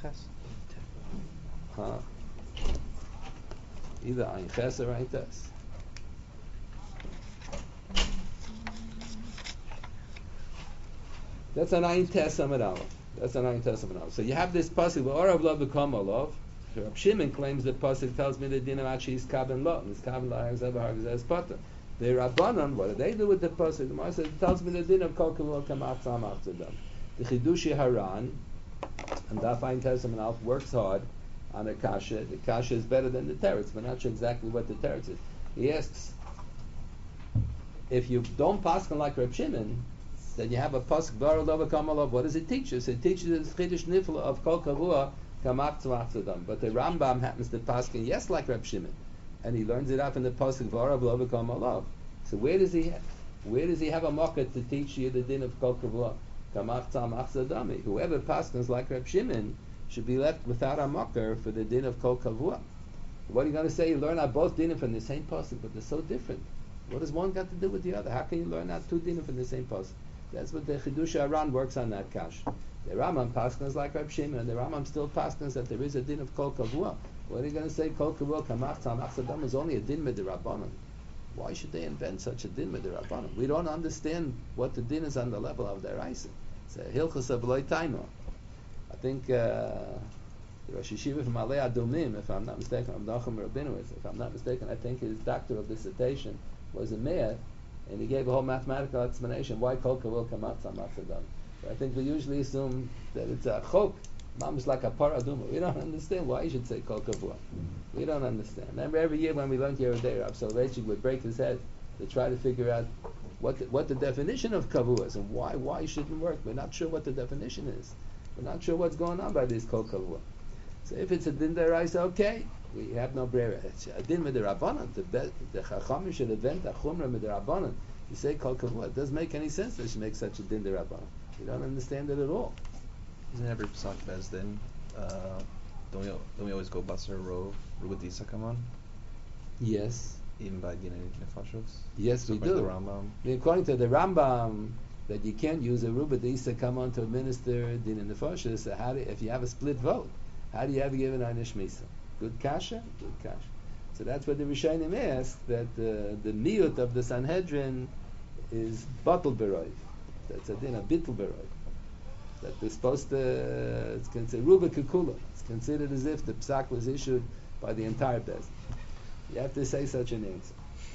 Speaker 1: Huh? Either Ayin Ches or Ayin Tes. That's an Ayin Tes Amid Aleph. That's an Ayin Testament. So you have this pasuk, "V'orav lo b'kom olav." Reb Shimon claims the pasuk tells me the din of Achi is kaben lo, and it's kaben lo hargzeh hargzeh potter. The Rabbanon, what do they do with the pasuk? The Gemara says it tells me the din of kol kavua kamach tzamach tzadam. The Chidushi Haran and Daf Ayin Testament Alf works hard on a kasha. The kasha is better than the teretz, but not sure exactly what the teretz is. He asks, if you don't paskin like Reb Shimon, then you have a pasuk v'orav lo b'kom olav. What does it teach us? It teaches us chidush nifla of kol kavua kamach tzamach tzadam. But the Rambam happens to paskin yes like Reb Shimon, and he learns it up in the pasuk v'orav lo b'kom olav. So where does he have a market to teach you the din of kol kavua kamach tzamach tzadam? Whoever paskins like Reb Shimon, should be left without a makar for the din of kol kavua. What are you going to say? You learn out both dinim from the same pasuk, but they're so different. What does one got to do with the other? How can you learn out two dinim from the same pasuk? That's what the Chidush Aran works on that kash. The Rambam paskins like Reb Shimon, and the Rambam still paskins that there is a din of kol kavua. What are you going to say? Kol kavua kamach tzamach sadam is only a din midrabanan. Why should they invent such a din midrabanan? We don't understand what the din is on the level of their Isa. It's a hilchos of loy taino. I think the Rosh Yeshiva from Alei Adumim, if I'm not mistaken, Nachum Rabinowitz, if I'm not mistaken, I think his doctoral dissertation was a mayor, and he gave a whole mathematical explanation why kol kavua kamach tzamach sadam. I think we usually assume that it's a chok, mamish like a paraduma. We don't understand why you should say kol kavua. We don't understand. Remember, every year when we learned Yerodei, Rav Soloveitchik would break his head to try to figure out what the definition of kavua is and why it shouldn't work. We're not sure what the definition is. We're not sure what's going on by this kol kavua. So if it's a din deraisa, okay, we have no brera. It's a din midirabanan. The chachamim should invent a chumra midirabanan. You say kol kavua. It doesn't make any sense that you make such a din derabanan. You don't understand it at all.
Speaker 3: Isn't every Pesach Bezdin? Don't we always go Basar Rov Rubadisa come on?
Speaker 1: Yes.
Speaker 3: Even by Dinei Nefashos?
Speaker 1: Yes,
Speaker 3: so
Speaker 1: we do.
Speaker 3: The Rambam.
Speaker 1: According to the Rambam, that you can't use a Rubadisa come on to administer Din in Nefashos. So if you have a split vote, how do you ever give an Einish Misa? Good kasha? Good kasha. So that's what the Rishonim ask, that the miut of the Sanhedrin is batul beroiv. That's a din of bittul beroiv. That they're supposed to, it's considered ruba kikula. It's considered as if the psak was issued by the entire Bezdin. You have to say such an answer.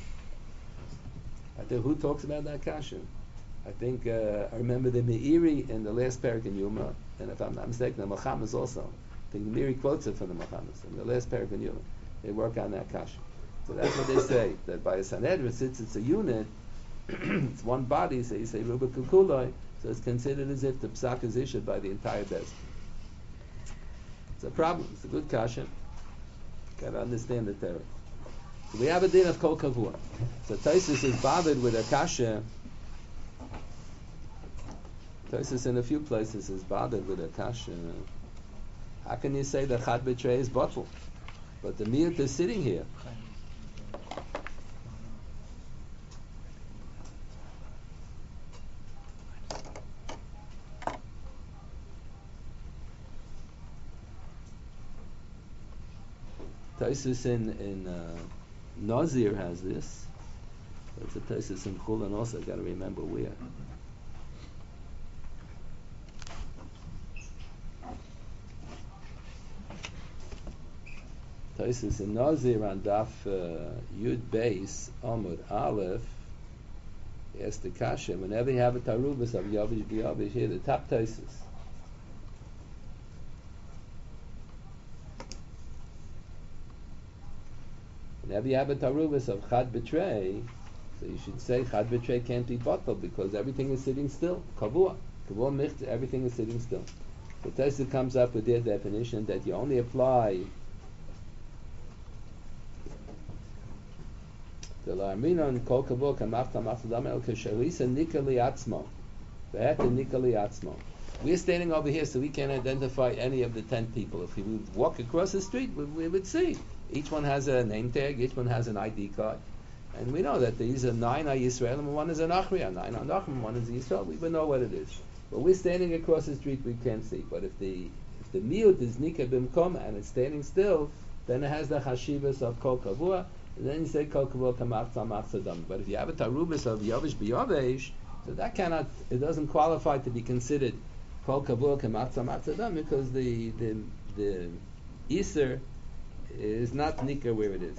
Speaker 1: I think who talks about that kasha? I think I remember the Meiri in the last parak in Yuma, and if I'm not mistaken, the Machamas also. I think the Meiri quotes it from the Machamas in the last parak in Yuma. They work on that kasha. So that's what they say, that by a Sanhedrin, since it's a unit, it's one body, so you say Ruba Kukuloi, so it's considered as if the psak is issued by the entire Bezdin. It's a problem. It's a good kasha. Got to understand the terror. So we have a din of kol kavua. So Taisus is bothered with a kasha. Taisus in a few places is bothered with a kasha. How can you say that chad betray is bottle, but the miyut is sitting here? Taisus in Nazir has this. It's a Taisus in Chulin also. Got to remember where. Taisus in Nazir on Daf Yud Beis Amud Aleph. He has the kasha. Whenever you have a tarubas of Yavish B'Yavish, here the top Taisus. Whenever you have a tarubas of chad betray, so you should say chad betray can't be bottled because everything is sitting still. Kavua micht, everything is sitting still. The Tosafos comes up with their definition that you only apply the la'aminon kol kavua kamach tamach tzadam el kesharisa nikali atzmo ve'et nikali atzmo. We're standing over here, so we can't identify any of the 10 people. If we would walk across the street, we would see. Each one has a name tag, each one has an ID card. And we know that these are 9 are Yisrael and one is an Achriya, 9 are Nachum, one is Yisrael. We would know what it is. But we're standing across the street, we can't see. But if the miut is Nika Bimkom and it's standing still, then it has the Hashivas of Kol Kavua, and then you say Kol Kavua Kamach Tzamach Tzadam. But if you have a Tarubis of Yavish B'Yavish, so that it doesn't qualify to be considered Kol Kavua Kamach Tzamach Tzadam because the Iser is not Nika where it is.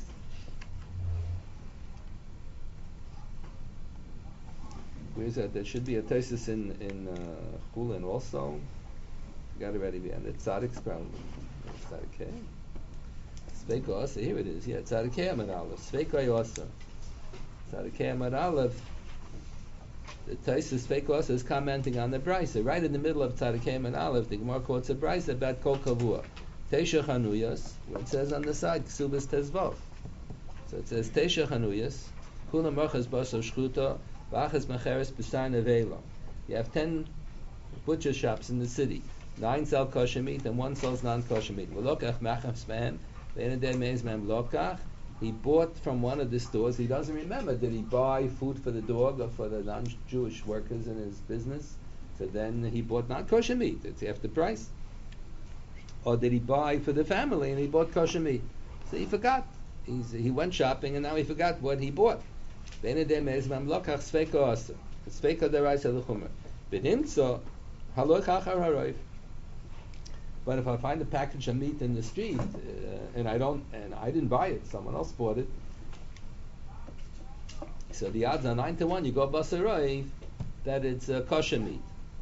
Speaker 1: Where is that? There should be a Tosafos in Chulin also. Got it ready behind it. Tzadik's problem. Tzadikei. Sveiko also. Here it is. Yeah, Tzadikei Amad Aleph. Sveiko also. Tzadikei Amad Aleph. The Tosafos Sveiko also is commenting on the Brisa. Right in the middle of Tzadikei Amad Aleph, the Gemara quotes a Brisa about Kol Kavua. Teisha Chanuyas, where it says on the side, Ksubas Tezvov. So it says, Teisha Chanuyas, Kula Merchas Baso Shchuta, Vachas Mecheres B'Sar Nevela. You have 10 butcher shops in the city. 9 sell kosher meat and 1 sells non-kosher meat. He bought from one of the stores. He doesn't remember. Did he buy food for the dog or for the non-Jewish workers in his business? So then he bought non-kosher meat. It's half the price. Or did he buy for the family and he bought kosher meat? So he forgot. He went shopping and now he forgot what he bought. But if I find a package of meat in the street and I didn't buy it, someone else bought it, so the odds are 9 to 1. You go basaroi that it's kosher meat.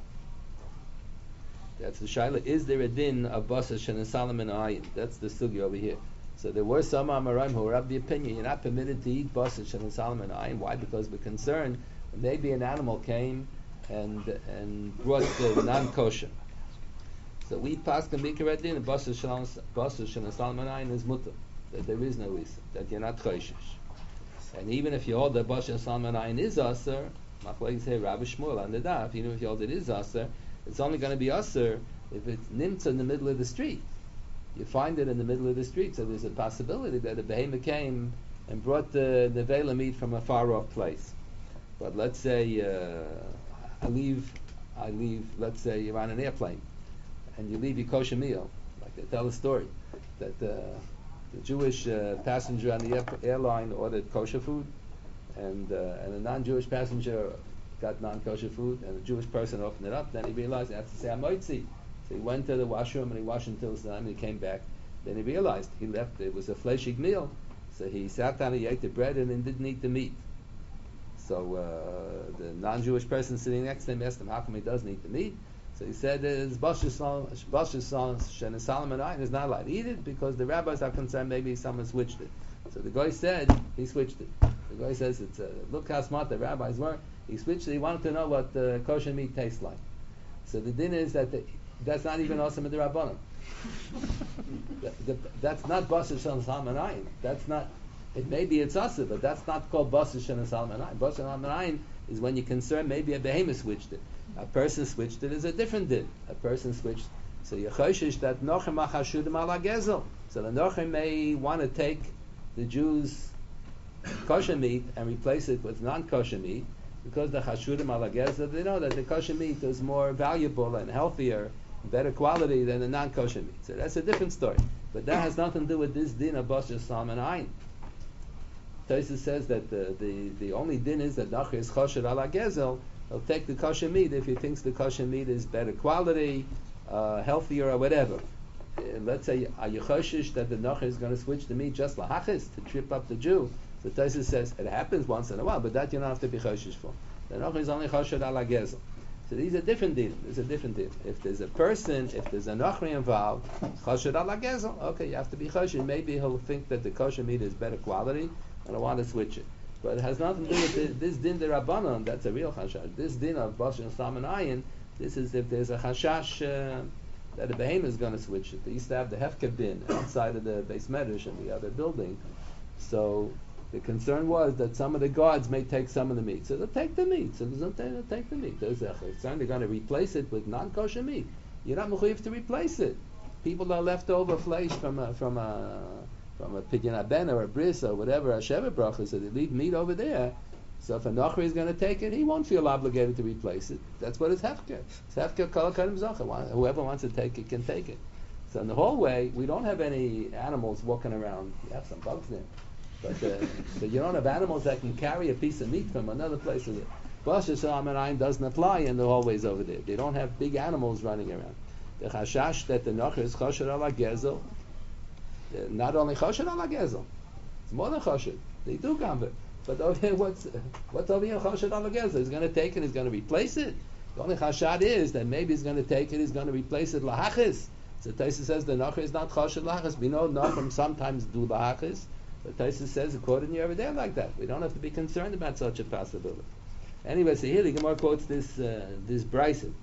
Speaker 1: That's the shaila. Is there a din of basar shenesalam and ayin? That's the sugi over here. So there were some Amoraim who were of the opinion you're not permitted to eat basar shenesalam and ayin. Why? Because we're concerned maybe an animal came and brought the non-kosher. So we pass the mikra din basar shenesalam and ayin is mutter, that there is no isa, that you're not choishish. And even if you hold that basar shenesalam and ayin is aser, machlokes say Rabbi Shmuel on the daf, even if you hold it is aser, it's only going to be aser if it's nimtza in the middle of the street. You find it in the middle of the street, so there's a possibility that a behemoth came and brought the nevela meat from a far off place. But let's say I leave. Let's say you're on an airplane and you leave your kosher meal. Like they tell a story that the Jewish passenger on the airline ordered kosher food, and a non-Jewish passenger got non-kosher food, and a Jewish person opened it up. Then he realized he has to say "Amoitzi." So he went to the washroom and he washed until the time. And he came back. Then he realized he left. It was a fleshig meal, so he sat down, he ate the bread, and then didn't eat the meat. So the non-Jewish person sitting next to him asked him, "How come he doesn't eat the meat?" So he said, "It's basar shenesalam and ayin is not allowed to eat it because the rabbis are concerned maybe someone switched it." So the guy said he switched it. The guy says, look how smart the rabbis were. He switched it. He wanted to know what kosher meat tastes like. So the din is that that's not even awesome in the Rabbanim. That's not basar shenesalam and ayin. That's not. It maybe it's asa, but that's not called basar shenesalam and ayin. Basar shenesalam and ayin is when you're concerned maybe a behemoth switched it. A person switched it is a different din. A person switched. So you're choshish that nochem achashudim ala gezel. So the nochem may want to take the Jews' kosher meat and replace it with non-kosher meat, because the chashudim ala gezel, they know that the kosher meat is more valuable and healthier, better quality than the non-kosher meat. So that's a different story. But that has nothing to do with this din of basar shenesalam and ayin. Tosfos says that the only din is that nachri is kosher ala gezel. He'll take the kosher meat if he thinks the kosher meat is better quality, healthier, or whatever. Let's say, are you choshish that the nachri is going to switch the meat just lahachis to trip up the Jew? So Tosfos says it happens once in a while, but that you don't have to be choshish for. The nachri is only kosher ala gezel. So these are different din. There's a different din. If there's a person, if there's a nachri involved, kosher ala gezel. Okay, you have to be choshish. Maybe he'll think that the kosher meat is better quality, and I want to switch it. But it has nothing to do with this din de Rabbanon. That's a real chashash. This din of basar shenesalam and ayin, this is if there's a chashash that a behemoth is going to switch it. They used to have the hefker bin outside of the beis medrash in the other building. So the concern was that some of the guards may take some of the meat. So they'll take the meat. So they'll take the meat. There's a concern they're going to replace it with non-kosher meat. You're not mechuyev to replace it. People are leftover flesh from a pidyon haben or a bris or whatever, a sheva bracha, so they leave meat over there. So if a nachri is going to take it, he won't feel obligated to replace it. That's what is hefker. It's hefker kol kadim zacha. Whoever wants to take it can take it. So in the hallway, we don't have any animals walking around. We have some bugs there. But you don't have animals that can carry a piece of meat from another place. Basar shenesalam and ayin doesn't apply in the hallways over there. They don't have big animals running around. The chashash that the nachri is kosher ala gezel, not only choshed ala gezel, it's more than choshed. They do gamber. But over here, what's over here choshed ala gezel? He's going to take it, he's going to replace it. The only chashad is that maybe he's going to take it, he's going to replace it lahachis. So Tosfos says the nachri is not choshed lahachis. We know nachrim sometimes do lahachis, but Tosfos says according to you over there like that. We don't have to be concerned about such a possibility. Anyway, so here the Gemara quotes this brisa.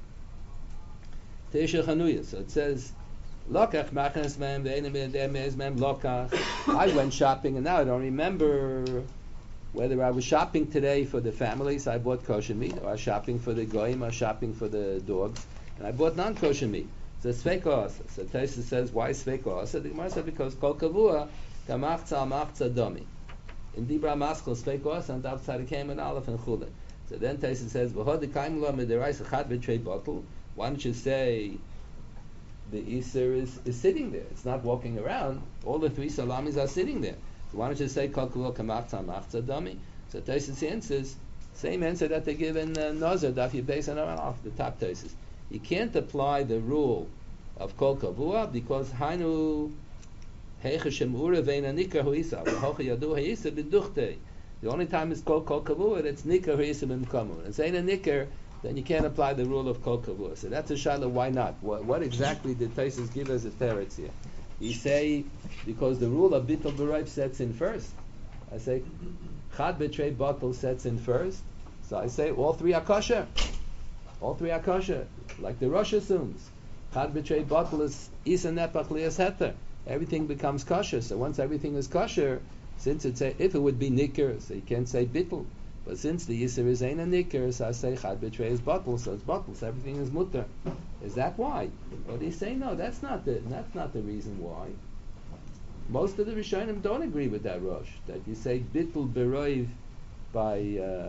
Speaker 1: Teisha Chanuya. So it says, Lokach machnas mem ve'enim mem lokach. I went shopping and now I don't remember whether I was shopping today for the family, so I bought kosher meat, or I was shopping for the goyim, or shopping for the dogs, and I bought non-kosher meat. It's a Sveiko Asa. So Taisus says, why Sveiko Asa? The Gemara said, because Kol Kavua, Kamachza Amachza Domi. In Dibra Maskal, Sveiko Asa, and outside it came an Aleph and Chulin. So then Taisus says, V'hod Kaimla Midiraisa Chad B'Trei Bottle. Why don't you say the Isser is sitting there? It's not walking around. All the three salamis are sitting there. So why don't you say Kol Kavua Kamachza Amachza Domi? So Taisus answers, same answer that they give in Nazar, Daf Yibes and off the top Taisus. You can't apply the rule of Kol Kavua because Hainu Heichashem Ura Veina Nikar Huisa Hocha Yadu Huisa B'Duchte. The only time it's called Kol Kavua, it's Nikar Huisa B'Mkamu. It's Eina Nikar, then you can't apply the rule of Kol Kavua. So that's a shaila. Why not? What exactly did Taisus give as a teretz here? You say because the rule of Bittul B'Rayv sets in first. I say Chad B'Trei Bottle sets in first. So I say all three are kosher. All three are kosher, like the Rosh assumes. Chad B'Trei Bottle is Isa Nepach Lias Heter. Everything becomes kosher. So once everything is kosher, since it's if it would be Nikr, so you can't say Bittul. But since the Yisr is Eina Nikr, so I say Chad B'Trei is Bottle, so it's Bottle, so everything is Mutter. Is that why? Or do you say no, that's not the reason why. Most of the Rishonim don't agree with that Rosh, that you say Bittul B'Roiv by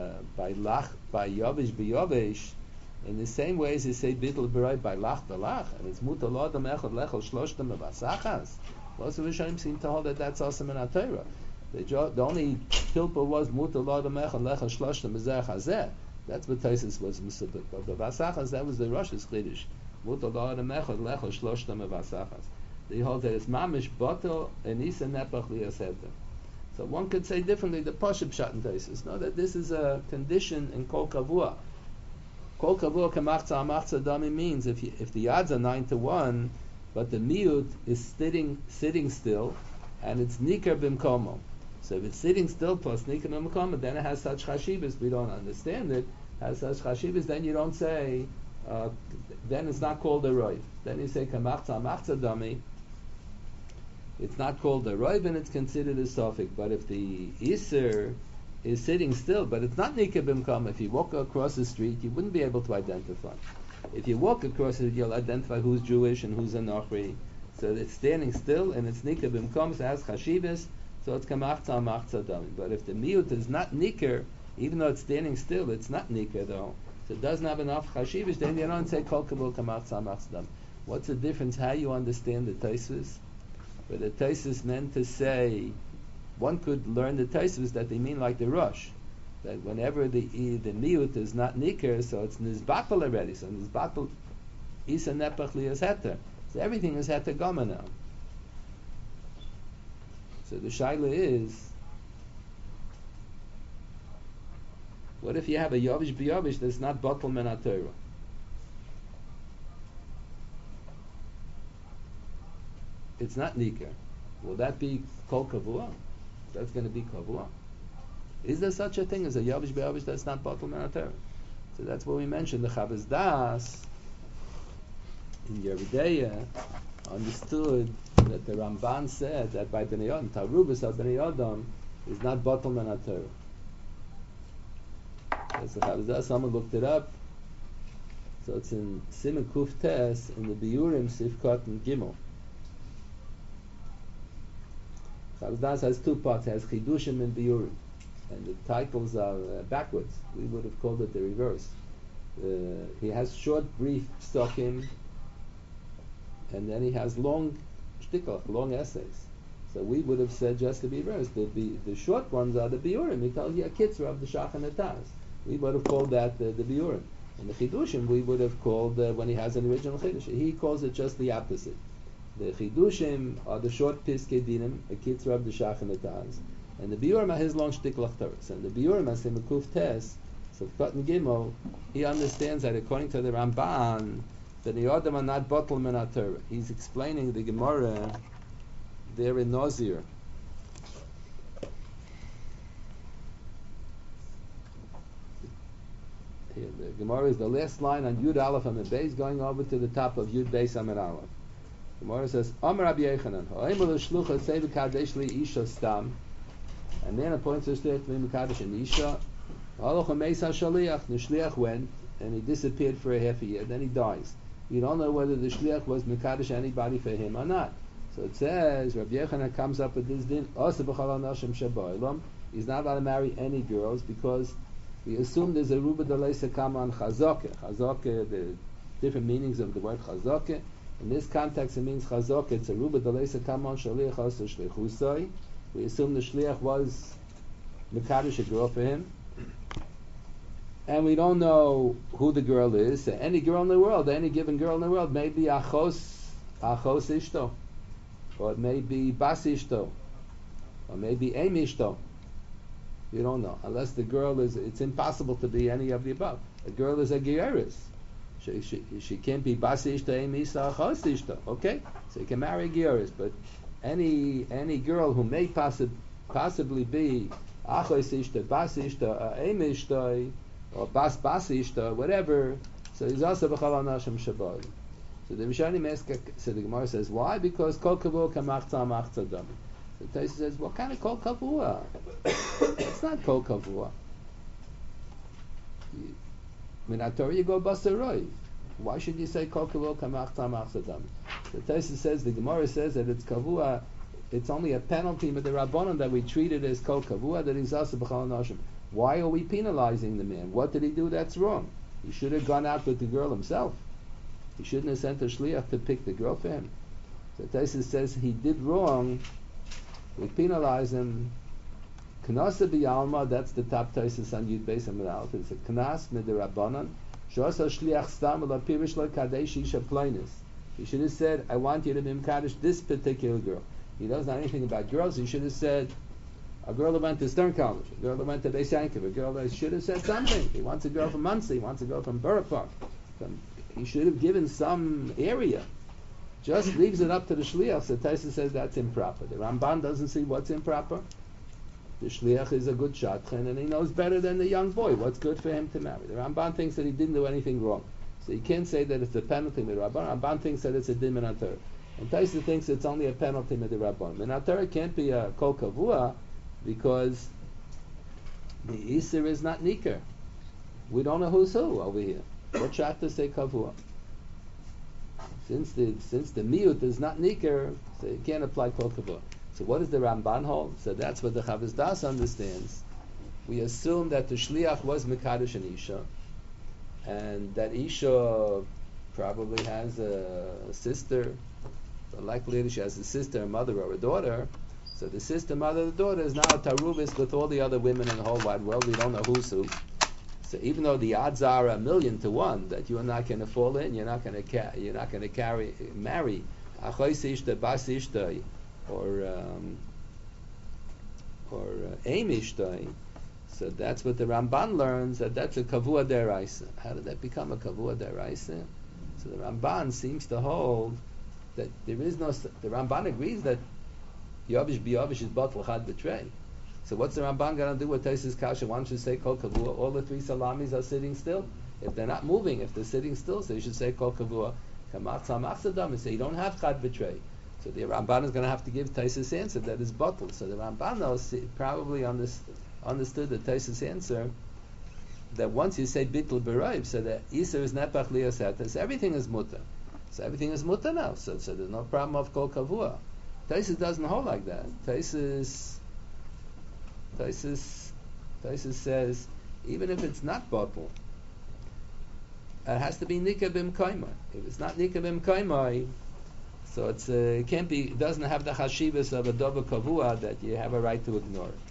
Speaker 1: Yavish B'Yavish, in the same way as you say Bittul B'Roiv by Lach B'Lach, and it's Mutal Adam Echad Lechel Shloshtem Avasachas. Most of the Rishonim seem to hold that that's also in our Torah. The only tilpa was Mutal Adam Echad Lechel Shloshtem Bezeh Hazeh. That's what Taisus was Musabik. But the Vasachas, that was the Rosh's Chiddush. Mutal Adam Echad Lechel Shloshtem Avasachas. They hold that it's Mamish Botel and Isa Nepach Liaseta. So one could say differently, the Pashup Pshat in Taisus. No, that this is a condition in Kol Kavua. Kol Kavua Kamachza Amachza Dami means if the odds are 9-1, but the miut is sitting still, and it's Nikar Bimkomo. So if it's sitting still plus Nikar Bimkomo, then it has such chashibas. We don't understand it. Has such chashibas, then you don't say. Then it's not called a roiv. Then you say Kamachza Amachza Dami. It's not called a roiv, and it's considered a suffix. But if the iser is sitting still, but it's not Nikah Bimkam. If you walk across the street, you wouldn't be able to identify. If you walk across it, you'll identify who's Jewish and who's a Nochri. So it's standing still, and it's Nikah Bimkam, so it has Chashivas, so it's Kamachza Amachza Dami. But if the miut is not Nikah, even though it's standing still, it's not Nikah though, so it doesn't have enough Chashivas, then you don't say Kol Kabul Kamachza Amachza Dami. What's the difference? How you understand the Taisus? But the Taisus meant to say, one could learn the Taisus that they mean like the Rosh, that whenever the miut is not nikar, so it's nizbatel already. So nizbatel isa nepach liyas heter. So everything is heter gama now. So the shaila is, what if you have a yavish b'yavish that's not batel men Torah? It's not nikar. Will that be kol kavua? That's going to be kavua. Is there such a thing as a yavish b'yavish that's not batel men Torah? So that's what we mentioned. The Chavaz Das in Yeridea understood that the Ramban said that by Bnei Adam, Tarubas of Bnei Adam is not batel men Torah. That's the Chavaz Das. Someone looked it up. So it's in Siman Kuf Tes in the Biurim Sifkat and Gimel. Chavaz Das has two parts. It has Chidushim and Biurim, and the titles are backwards. We would have called it the reverse. He has short, brief psukim, and then he has long shtiklach, long essays. So we would have said just the reverse. The short ones are the Biurim. He tells you a kitzur of the Shach and the Taz. We would have called that the Biurim. And the Chidushim we would have called when he has an original Chidush. He calls it just the opposite. The Chidushim are the short Piskei Dinim, a kitzur of the Shach and the Taz. And the Biurim are his long shtiklach Torahs. And the Biurim, as in the Kuf Tes, so Katan Gimel, he understands that according to the Ramban, that the Adam are not batel min Torah. He's explaining the Gemara there in Nazir. Here, the Gemara is the last line on Yud Aleph Amid Beis, going over to the top of Yud Beis Amid Aleph. The Gemara says, Amar Rabbi Yechanan, Ha'emel Shlucha Sei V'Kadesh Li Isha Stam. And then appoints us there to be Mekadosh and Isha. Haloch HaMeis HaShaliach, the Shliach went, and he disappeared for a half a year, then he dies. We don't know whether the shliach was mekadosh anybody for him or not. So it says Rabbi Yochanan comes up with this din. Also b'chol hanoshim sheba'ilam. He's not allowed to marry any girls because we assume there's a ruba d'leisa kama on chazaka. Chazaka, the different meanings of the word chazaka. In this context, it means chazaka. It's a ruba d'leisa kama on shaliach also shlichusai. We assume the shliach was mekadosh a girl for him. And we don't know who the girl is. So any girl in the world, any given girl in the world, may be achos ishto, or it may be bas ishto, or maybe em ishto. You don't know, unless the girl is. It's impossible to be any of the above. A girl is a geyeris. She can't be bas ishto, em ishto, achos ishto. Okay, so you can marry a geyeris, but any girl who may possibly be achos ishto, bas ishto, em ishto, or bas ishta, whatever. So he's also b'chol hanoshim sheba'ilam. So the Rishonim ask. So the Gemara says, why? Because kol kavua kamachza machza dami. The Tosfos says, what kind of kol kavua? It's not kol kavua. Min Torah you go basaroi. Why should you say kol kavua kamachza machza dami? The Tosfos says, the Gemara says that it's kavua. It's only a penalty with the Rabbanon that we treat it as kol kavua, that he's also b'chol hanoshim. Why are we penalizing the man? What did he do that's wrong? He should have gone out with the girl himself. He shouldn't have sent a shliach to pick the girl for him. So Tosfos says he did wrong. We penalize him. Knasa b'yalma, that's the top Tosfos on Yud Beis Amud Aleph. It's a knas midirabbanan. Shosa shliach stam la pirish lo kadesh isha pleinis. He should have said, I want you to be mekadosh this particular girl. He doesn't know anything about girls. He should have said, a girl that went to Stern College, a girl that went to Beis Yankov, a girl that should have said something. He wants a girl from Muncie, he wants a girl from Borough Park. He should have given some area. Just leaves it up to the shliach. So Tosfos says that's improper. The Ramban doesn't see what's improper. The shliach is a good shadchan, and he knows better than the young boy what's good for him to marry. The Ramban thinks that he didn't do anything wrong. So you can't say that it's a penalty with Ramban. Ramban thinks that it's a din min haTorah. And Tosfos thinks it's only a penalty with the Rabban. Min haTorah can't be a kol kavua, because the Isser is not Nikar. We don't know who's who over here. What shot to say Kavua? Since the Miut is not Nikar, so you can't apply Kol Kavua. So what does the Ramban hold? So that's what the Chavos Das understands. We assume that the Shliach was Mekadosh and Isha, and that Isha probably has a sister. The likelihood she has a sister, a mother, or a daughter. So the sister, mother, the daughter is now a tarubis with all the other women in the whole wide world. We don't know who's who. So even though the odds are 1,000,000 to 1 that you're not going to fall in, you're not going to marry achos ishta, bas ishta, or aim ishta. So that's what the Ramban learns, that that's a kavua deraisa. How did that become a kavua deraisa? So the Ramban seems to hold that there is no. The Ramban agrees that Yavish b'Yavish is batal chad betray. So what's the Ramban going to do with Tosfos Kasha? Why don't you say kol kavua? All the 3 salamis are sitting still. If they're not moving, if they're sitting still, so you should say kol kavua. Kamatza machzadam, and say you don't have chad betray. So the Ramban is going to have to give Tosfos' answer that is batal. So the Ramban probably understood the Tosfos' answer that once you say bittul b'roiv, so that Isser is nepach liyaseta, so everything is mutter. So everything is mutter now. So there's no problem of kol kavua. Tosfos doesn't hold like that. Tosfos says even if it's not batal, it has to be nika b'mkaimai. If it's not nika b'mkaimai, so it can't be. It doesn't have the chashivas of a dover kavua that you have a right to ignore it.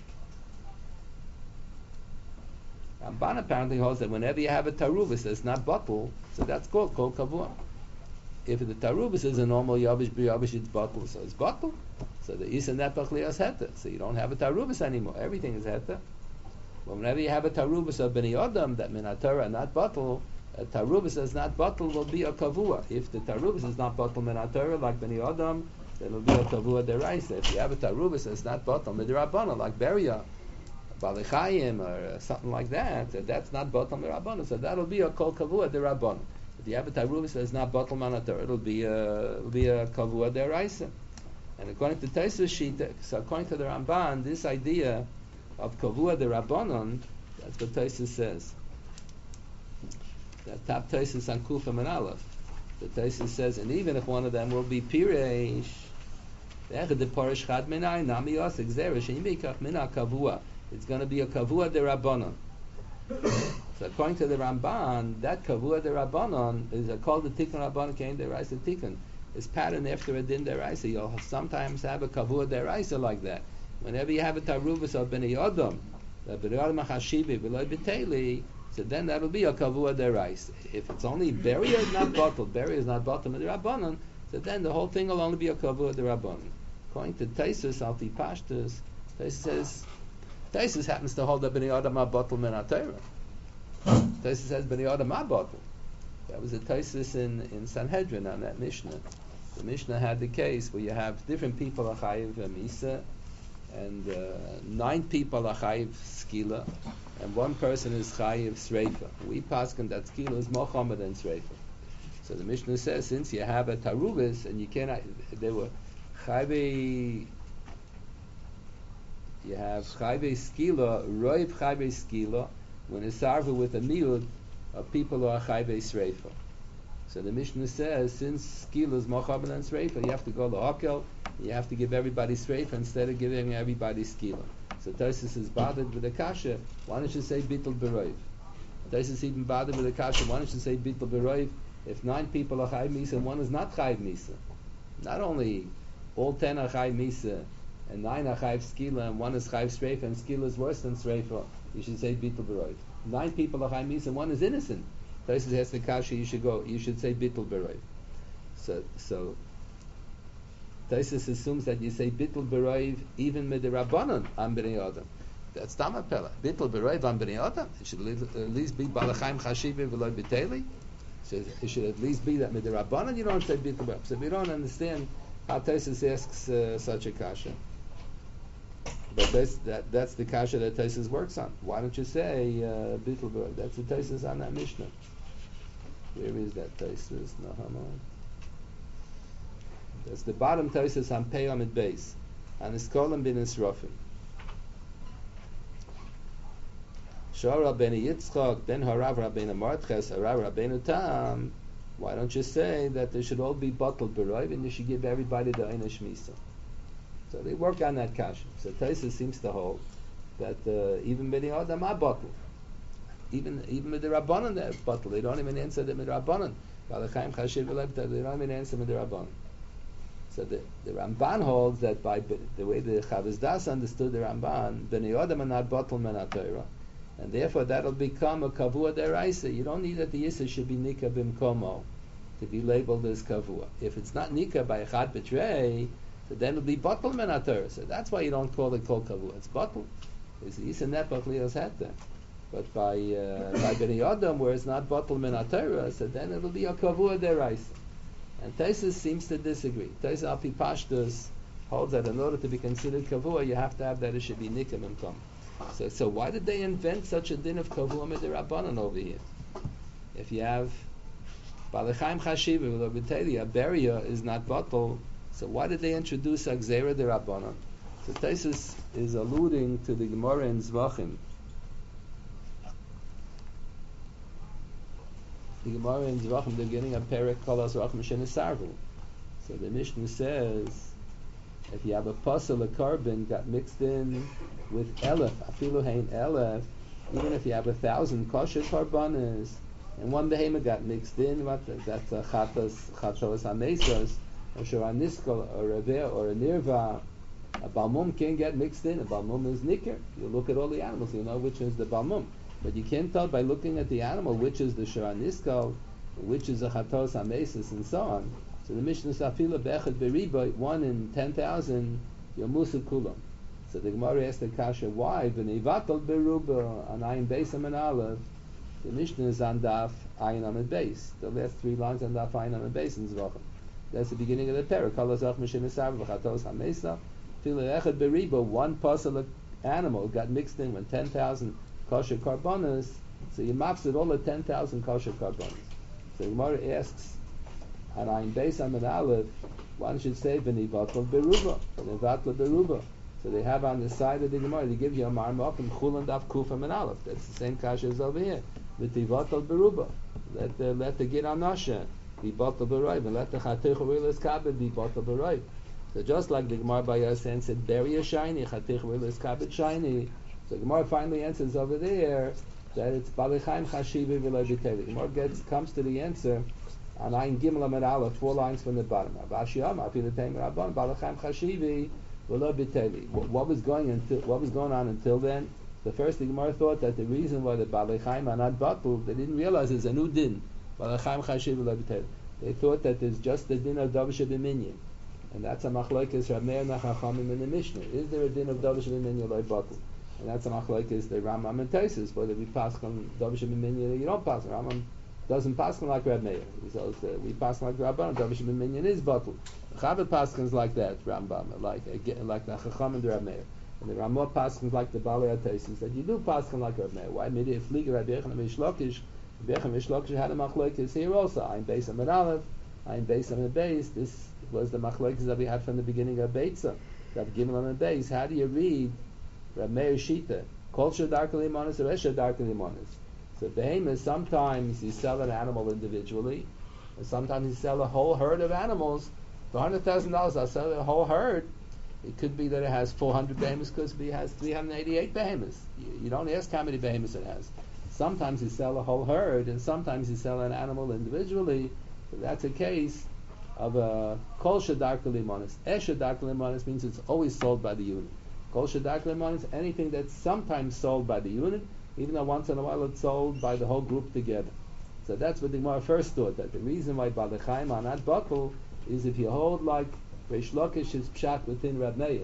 Speaker 1: Ramban apparently holds that whenever you have a tarubis that's not batal, so that's called kol kavua. If the tarubis is a normal yavish b'yavish, it's batal, so it's batal. So the isa nepach lias heta. So you don't have a tarubis anymore. Everything is heta. But whenever you have a tarubis of bnei adam that min haTorah not batal, a tarubis that's not batal will be a kavua. If the tarubis is not batal min haTorah like bnei adam, then it will be a kavua deraisa. If you have a tarubis that's not batal midrabbanan like beria, balichayim or something like that, that's not batal midrabbanan. So that'll be a kol kavua derabbanan. If you have a tarubis that's not batal min haTorah, it'll be a kavua deraisa. And according to Tosfos Shita, so according to the Ramban, this idea of kavua derabbanan, that's what Tosfos says. That top Tosfos on Kufim and Aleph. The Taisus says, and even if one of them will be Piresh, it's going to be a Kavua de Rabbanon. So according to the Ramban, that Kavua de Rabbanon is called the Tikkun Rabbanon Kain Deraisa Tikkun. It's patterned after a Din Deraisa. You'll sometimes have a Kavua Deraisa like that. Whenever you have a Taruvus of Bnei Yodam, Bnei Yodam HaChashivi V'loi B'Teili, so then that'll be a Kavua Deraisa. If it's only Beria is not bottled, Beria is not bottled in the Rabbanon, so then the whole thing will only be a Kavua de Rabbanon. According to Taisus, Alti Pashtus, Taisus says, Taisus happens to hold that Bnei Yodam HaBottle Min HaTorah. Taisus says Bnei Yodam HaBottle. That was a Taisus in Sanhedrin on that Mishnah. The Mishnah had the case where you have different people Achayiv Misa, and 9 people Achayiv Skila, and 1 person is Chayiv Sreifa. We paskin that Skila is Mohammed and Sreifa. So the Mishnah says, since you have a Taruvis and you cannot, they were Chayiv, you have Chayiv Skila, Roiv Chayiv Skila, when it's sarva with a miud of people who are Chayiv Sreifa. So the Mishnah says, since Skila is Mochaben and Sreifa, you have to go to Okel, you have to give everybody Sreifa instead of giving everybody Skila. So Tosis is bothered with the Kasha, why don't you say Bittul Beroiv? Tosis even bothered with the Kasha, why don't you say Bittul Beroiv if 9 people are Chayiv Misa and 1 is not Chayiv Misa? Not only all 10 are Chayiv Misa and 9 are Chayiv Skila and 1 is Chayiv Sreifa and Skila is worse than Sreifa, you should say Bittul Beroiv. 9 people are Chayiv Misa and 1 is innocent. Taisus has the kasha. You should say bittul beroiv. So Taisus assumes that you say bittul beroiv even with the rabbanon am bnei adam. That's tamapela. Bittul beroiv am bnei adam. It should at least be balachaim chashivi v'loy b'teli. So it should at least be that with the rabbanon you don't say bittul beroiv. So we don't understand how Taisus asks such a kasha. But that's the kasha that Taisus works on. Why don't you say bittul beroiv? That's the Taisus on that Mishnah. Where is that Taisus? Nahama. That's the bottom Taisus on Pei Amid Beis. And it's Kolam bin Esrofim. Shor Rabbeinu Yitzchak, Ben Harav Rabbeinu Martches, Harav Rabbeinu Tam. Why don't you say that they should all be bottled beroiv and you should give everybody the Einish Misa? So they work on that kasha. So Taisus seems to hold that even Bnei Adam are bottled. Even with the Rabbanon they're bottled. They don't even answer them with Rabbanon. They don't even answer with the Rabbanon. So the Ramban holds that by the way the Chavis Das understood the Ramban, Bnei Adam are not bottled men HaTorah, and therefore that'll become a Kavua Deraisa. You don't need that the Yisra should be Nika Bimkomo to be labeled as Kavua. If it's not Nika by Echad B'Trei, so then it'll be bottled men HaTorah. So that's why you don't call it Kol Kavua. It's bottled. It's Yisra Nepach Lios Hatter. But by Bnei Adam, where it's not bottled min HaTorah, so then it'll be a Kavua Deraisa. And Taisus seems to disagree. Taisus Alpi Pashtus holds that in order to be considered Kavua, you have to have that it should be Nikim and Kom. So why did they invent such a din of Kavua Midirabbanan over here? If you have Balachaim Chashiva, a Beria is not bottled, so why did they introduce Agzera Dirabbanan? So Taisus is alluding to the Gemara in Zvachim. The Gemara in Zvachim, they're getting a perek kolas rachim shenisarvu. So the Mishnah says, if you have a pasal, a carbon got mixed in with elef, afilu hein elef, even if you have 1,000 kosher karbanas, and one behema got mixed in, that's a chatos hamesas, or shoraniskal, or a reveh, or a nirva. A balmum can get mixed in. A balmum is nicker. You look at all the animals, you know which is the balmum. But you can't tell by looking at the animal which is the shoraniskal, which is the chatos hamesas, and so on. So the Mishnah says, "Afila be'echad beriba, 1 in 10,000, yomusu kulam." So the Gemara asked the kasha, why? V'neivatal beruba on ayin beis and aleph. The Mishnah is on daf ayin amid beis. The last 3 lines on daf ayin amid beis in Zvachim. That's the beginning of the parak. Kalazach mishinesav v'chatos hamesa. Afila echad beriba, 1 pasal animal got mixed in with 10,000 kosher karbonas. So you mapsed all the 10,000 kosher karbonas. So the Gemara asks, on ayin beis amid aleph, one should say v'neivatal beruba, v'neivatal beruba. So they have on the side of the Gemara, they give you a marmok and chul and daf kufam and aleph. That's the same kasha as over here. V'tivatal beruba. Let the git anasha. be batal b'roiv, and let the chatich u'rilas kabed be batal b'roiv. So just like the Gemara by Yasen said, bury a shiny, chatich u'rilas kabed shiny. So the Gemara finally answers over there that it's balichaim chashivi v'lo b'teli. The Gemara comes to the answer on Ayin Gimel Amud Aleph, 4 lines from the bottom. Rashi Amar, Afilu Teimer Rabban, balichaim chashivi v'lo b'teli. What was going on until then? The first, the Gemara thought that the reason why the balichaim are not batul, they didn't realize there's a new din. Balichaim chashivi v'lo b'teli. They thought that there's just the din of Davish b'minyan. And that's a machlokes Rav Meir Nachachamim in the Mishnah. Is there a din of Davish b'minyan like batul? And that's a machlokes the Rambam and Tosfos, whether we pass on Davish b'minyan or you don't pass on. Rambam doesn't pass on like Rav Meir. We pass on like Rabban. Davish b'minyan is batul. Chabad paskins like that, Rambam, like the Chacham and the Rav Meir. And the Ramah paskins like the Balei Tosfos, that you do paskin like Rav Meir. Why? Maybe if Liga Rabbi Yechon Mishlokish had a machlokes here also. I'm based on Amud Aleph, I'm based on the base. This was the machlokes that we had from the beginning of Beitza. That given on the base. How do you read Rav Meir Shita? Kol Shadarka Limonis or Esha Darka Limonis. So behemoth, sometimes you sell an animal individually, and sometimes you sell a whole herd of animals. For $100,000, I'll sell a whole herd. It could be that it has 400 behemoths, could be it has 388 behemoths. You don't ask how many behemoths it has. Sometimes you sell a whole herd, and sometimes you sell an animal individually. So that's a case of a kol shadarka limonis. Esha darka limonis means it's always sold by the unit. Kol shadarka limonis, anything that's sometimes sold by the unit, even though once in a while it's sold by the whole group together. So that's what the Gemara first thought, that the reason why balichaim are not batul is if you hold like Reish Lakish is pshat within Rav Meir.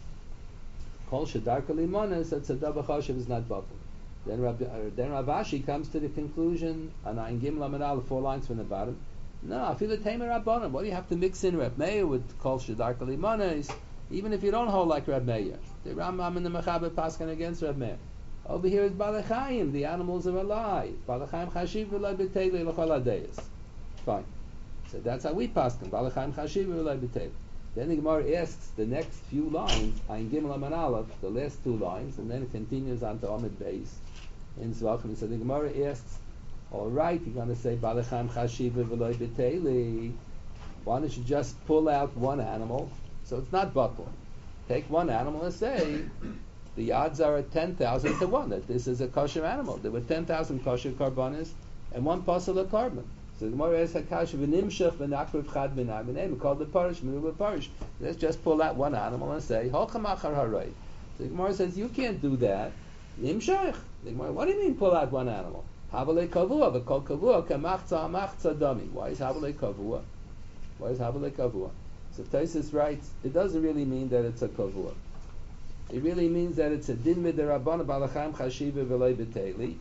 Speaker 1: Kol shadarka limonis, that's a double chashiv is not batul. Then Rav Ashi comes to the conclusion, and Ayin Gimel Amud Aleph, 4 lines from the bottom. No, I feel the Tamer Rabbanim. What do you have to mix in Rav Meir with Kol Shadarka Limonis? Even if you don't hold like Rav Meir, the Rambam and the Mechaber paskin against Rav Meir. Over here is Balachayim. The animals are alive. Balachayim Chashiv v'lo b'teili l'chol hadayis. Fine. So that's how we paskin. Balachayim Chashiv v'lo b'teili. Then the Gemara asks the next few lines, Ayin Gimel Amud Aleph, the last 2 lines, and then it continues on to Amud Beis in Zvachim. So the Gemara asks, all right, you're going to say Balachayim Chashiv v'lo b'teili. Why don't you just pull out one animal? So it's not batul. Take one animal and say the odds are at 10,000 to 1 that this is a kosher animal. There were 10,000 kosher karbanis and 1 pasal of carbon. So the Gemara asks Hakash v'nimshach v'nakriv chad b'nai called the parish menuva parish. Let's just pull out one animal and say holchem achar haray. So the Gemara says you can't do that. Nimshach. The Gemara, what do you mean pull out one animal? Habalei kavua v'kol kavua kamachza amachza dami. Why is habalei kavua? Why is habalei kavua? So Tosfos writes, it doesn't really mean that it's a kavua. It really means that it's a din mid'Rabbanan balachayim chashiva v'lo b'teili.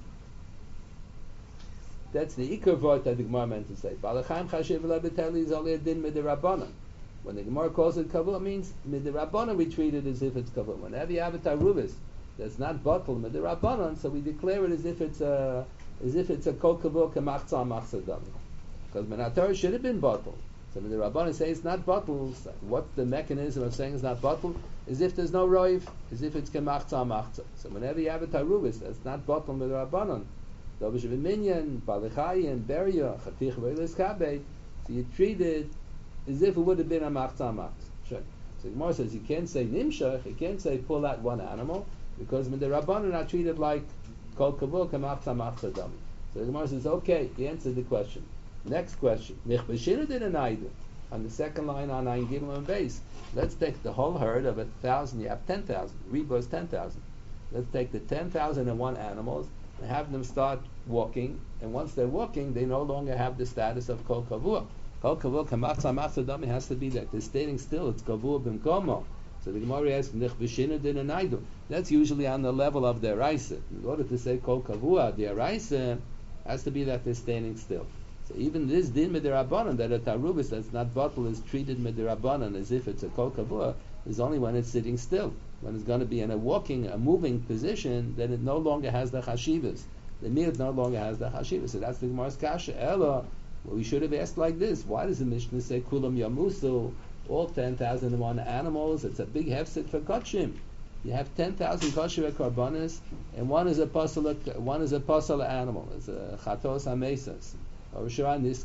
Speaker 1: That's the ikar vort that the Gemara meant to say. Balachayim chashiva v'lo b'teili is only a din mid'Rabbanan. When the Gemara calls it kavua, it means mid'Rabbanan we treat it as if it's kavua. Whenever you have a tarubis that's not batul mid'Rabbanan, so we declare it as if it's a kol kavua kamachza amachza dami. Because Menatar should have been batul. So when the Rabbanan say it's not batul, what's the mechanism of saying it's not batul? As if there's no roiv, as if it's kemachza machza. So whenever you have a tarubis, that's not batul with the Rabbanan. Dovish v'minyan, balichayim, beria, chatich v'elis kabed. So you treat it as if it would have been a machza machza. Sure. So the Gemara says you can't say nimshach, you can't say pull out one animal, because when the Rabbanan are treated like kol kavul kemachza machza dami. So the Gemara says, okay, he answered the question. Next question. On the second line on Ayin Gimel and base, let's take the whole herd of 1,000. You have 10,000. Reba is 10,000. Let's take the 10,001 animals and have them start walking. And once they're walking, they no longer have the status of kol kavua. Kol kavua kamatza matza dami has to be that they're standing still. It's kavua b'mkomo. So the Gemara asks, that's usually on the level of their raisa. In order to say kol kavua, their raisa has to be that they're standing still. So even this din mid'Rabbanan, that a tarubis that's not batul is treated mid'Rabbanan as if it's a kol kavua, is only when it's sitting still. When it's going to be in a moving position, then it no longer has the chashivas. The meal no longer has the chashivas. So that's the Gemara's kasha. Ella, well, we should have asked like this: why does the Mishnah say kulam yamusu, all 10,001 animals? It's a big hefset for kachim. You have 10,000 kosher karbanis, and one is a pasal animal. It's a chatos hamesas. Or Shara Nisko.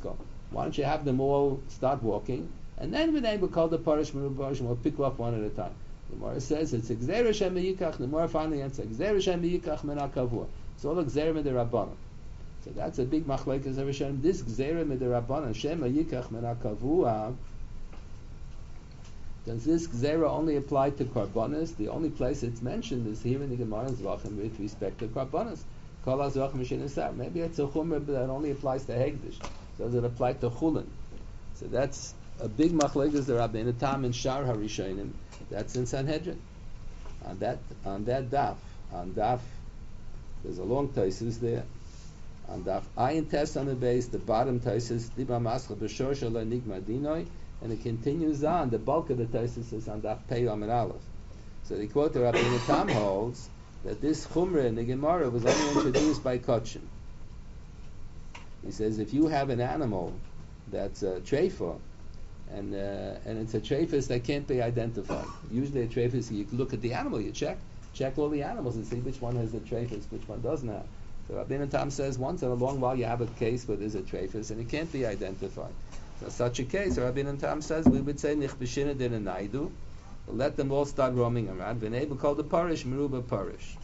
Speaker 1: Why don't you have them all start walking, and then when they call the parish we'll pick up one at a time. The Gemara says it's Gzeira Shem Yikach. The Gemara finally answers Gzeira Shem Yikach Min HaKavua. It's all Gzeira Midirabbanan. So that's a big machlekes of Hashem. This Gzeira Midirabbanan Shem Yikach Min HaKavua. Does this Gzeira only apply to Karbonis? The only place it's mentioned is here in the Gemara Zvachim with respect to Karbonis. Kol HaZvachim Mishin. Maybe it's a Chumrah that only applies to Hegdish. Does it apply to Chulin? So that's a big machlekes the Rabbeinu Tam in Shar HaRishonim. That's in Sanhedrin. On that daf, there's a long Taisus there. On daf Ayin Tes on the base, the bottom Taisus Diba Mascha B'Shor Shalai Nigma Dinoi, and it continues on. The bulk of the Taisus is on daf Pei Amid Aleph. So the quote the Rabbeinu Tam holds that this Chumrah in the Gemara was only introduced by Kotchin. He says if you have an animal that's a treifa, and it's a treifus that can't be identified. Usually a treifus, you look at the animal, you check all the animals and see which one has the treifus, which one doesn't have. So Rabbeinu Tam says once in a long while you have a case where there's a treifus and it can't be identified. So such a case, Rabbeinu Tam says we would say nichbeshina din anaidu, let them all start roaming around. V'nei called the parish meruba parish.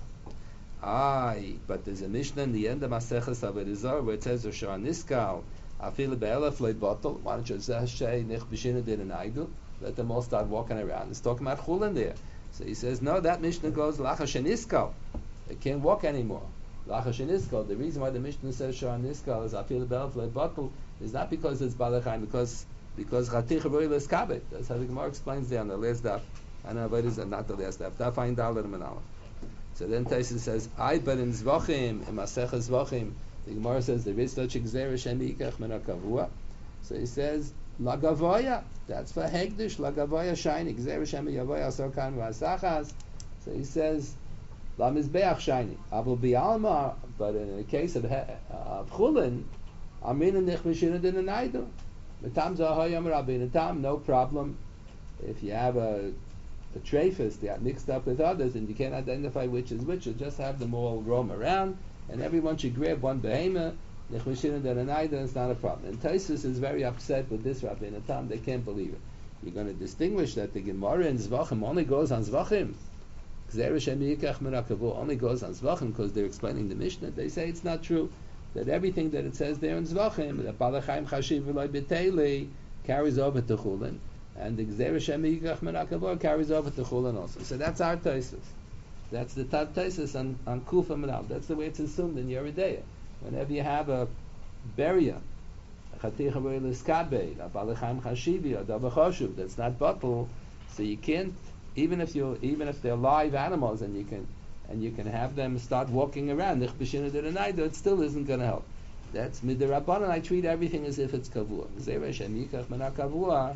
Speaker 1: But there's a Mishnah in the end of Maseches Avodah Zarah where it says Roshar Niskal. Why don't you say Nich B'Shina Din and Aidu? Let them all start walking around. It's talking about Chulin there. So he says, no, that Mishnah goes Lacha Sheniskal. They can't walk anymore. Lacha Sheniskal. The reason why the Mishnah says Shar Niskal is Afil Be'elef Le'Batel is not because it's Balachayim, because Chatich Roi L'Skabet. That's how the Gemara explains there on the last daf. I know it is not the last daf. Daf Ayin Dalet Manalef. So then Taisus says, but in Zvachim, in Maseches Zvachim, the Gemara says there is such a Gzeira Shem Yikach Min HaKavua. So he says Lagavoya. That's for Hegdish. Lagavoya shiny. Gzeira Shem Yavoya Asarkan Vasachas. So he says La Mizbeach shiny. Abul Bialma. But in the case of Chulin, Amin Nich B'Shina Din Anaidu. Matam Zahayam Rabbeinu Tam. No problem. If you have a treifus, they are mixed up with others, and you can't identify which is which. You just have them all roam around, and everyone should grab one behemoth. It's not a problem. And Taisus is very upset with this Rabbeinu Tam. They can't believe it. You're going to distinguish that the Gemara in Zvachim only goes on Zvachim. Gzeira Shem Yikach Min HaKavua only goes on Zvachim because they're explaining the Mishnah. They say it's not true. That everything that it says there in Zvachim, that Balachayim Chashiv V'Loi B'Teili, carries over to Chulin, and the Gzeira Shem Yikach Min HaKavua carries over to Chulin also. So that's our Taisus. That's the top Taisus on Kufa Menal. That's the way it's assumed in Yeridea. Whenever you have a beria, a Chatich Roi L'Skabed, a Balachayim Chashivi, a Dabachoshuv, that's not bottle, so you can't, even if they're live animals, and you can have them start walking around, it still isn't going to help. That's Midirabbanan. I treat everything as if it's kavua. Gzeira Shem Yikach Min HaKavua.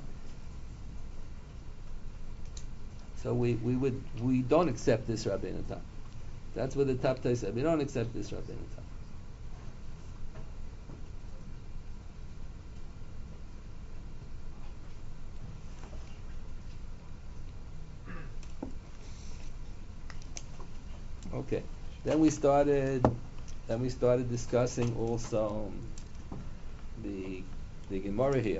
Speaker 1: So we don't accept this Rabbeinu Tam. That's what the Taptai said. We don't accept this Rabbeinu Tam. Okay. Then we started discussing also the Gemara here.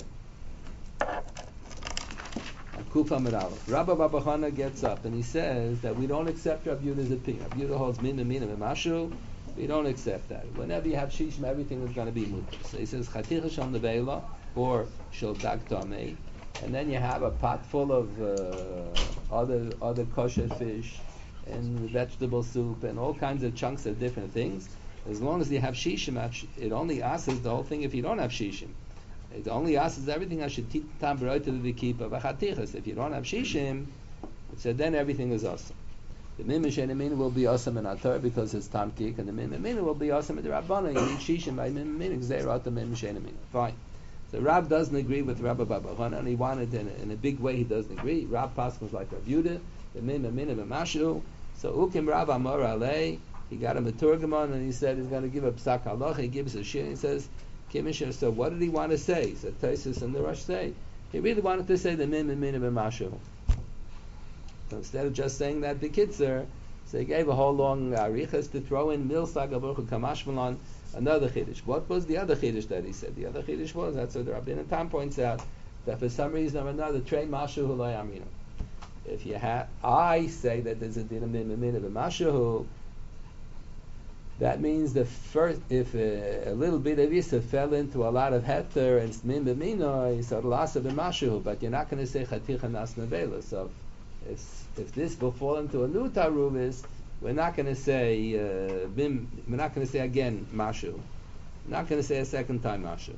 Speaker 1: Kufa Medalef. Rabbi Babachana gets up and he says that we don't accept Rabbi Yehuda's opinion. Rabbi Yehuda holds min and mashu. We don't accept that. Whenever you have shishim, everything is going to be mutar. So he says chaticha shal nevela or shel dag tamei, and then you have a pot full of other kosher fish and vegetable soup and all kinds of chunks of different things. As long as you have shishim, it only asks the whole thing if you don't have shishim. It only asks everything I should tam to the keeper v'chatichas. If you don't have shishim, so then everything is awesome. The min shenemin will be awesome in atar because it's tamkik, and the min will be awesome in the rabbana. You need shishim by min gzeirot the min shenemin. Fine. So Rab doesn't agree with Rabbi Babachana, and he wanted in a big way. He doesn't agree. Rab Pascal was like Rav Yehuda, the min mashu. So Ukim Rab Amar Alei, he got him a Turgamon, and he said he's going to give a psak halacha. He gives a shir. He says, Kimisher. So what did he want to say? So Taisus and the Rosh say he really wanted to say the min mashu. So instead of just saying that the kitzur, so he gave a whole long arichas to throw in mil sagaburchu kamashmalon Another chiddush. What was the other chiddush that he said? The other chiddush was, that's what the Rabbeinu Tam points out, that for some reason or another, trei mashu hu lo yaminu. If you have, I say that there's a din of mimimina b'mashu, that means the first, if a little bit of Isa fell into a lot of heter and min b'mino, so it'll also be mashu, but you're not going to say chaticha nas nevela. So if this will fall into a new taruvis, we're not going to say we're not going to say again mashu. We're not going to say a second time mashu.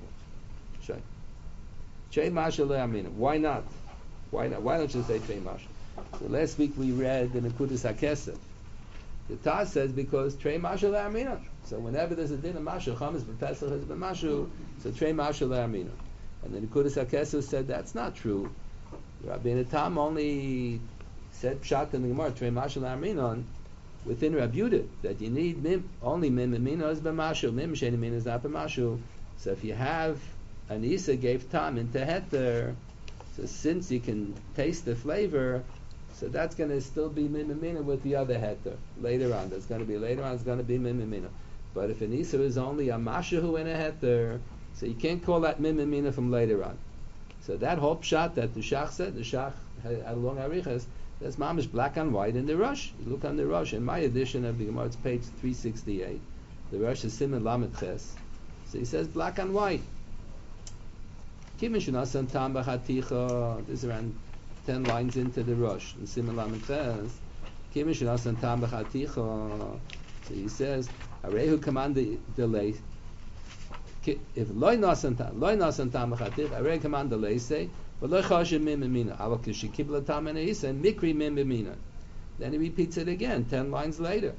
Speaker 1: Trei mashu lo yaminu. Why not? Why not? Why don't you say trei mashu? So last week we read the Nekudas HaKesef. The Taz says because trei mashu lo yaminu. So whenever there's a din of mashu, chametz b'Pesach has been mashu, so trei mashu lo yaminu. And the Nekudas HaKesef said that's not true. Rabbeinu Tam only said pshat in the Gemara trei mashu lo yaminu within Reb Yehuda, that you need only mim b'mino is b'mashu, mim shein b'mino is not b'mashu. So if you have an Isa gave tam into heter, so since you can taste the flavor, so that's going to still be mim b'mino with the other heter later on. There's going to be later on. It's going to be mim b'mino. But if an Isa is only a mashahu in a heter, so you can't call that mim b'mino from later on. So that whole pshat that the Shach said, the Shach had a long arichas. That's mamish black and white in the Rush. You look on the Rush. In my edition of the Gemara, it's page 368. The Rush is Siman Lamed Ches. So he says black and white. This is around 10 lines into the Rush. In Siman Lamed Ches. So he says, Arehu command delay. If loy nasan tam b'chatich, Arehu command delay say, then he repeats it again 10 lines later.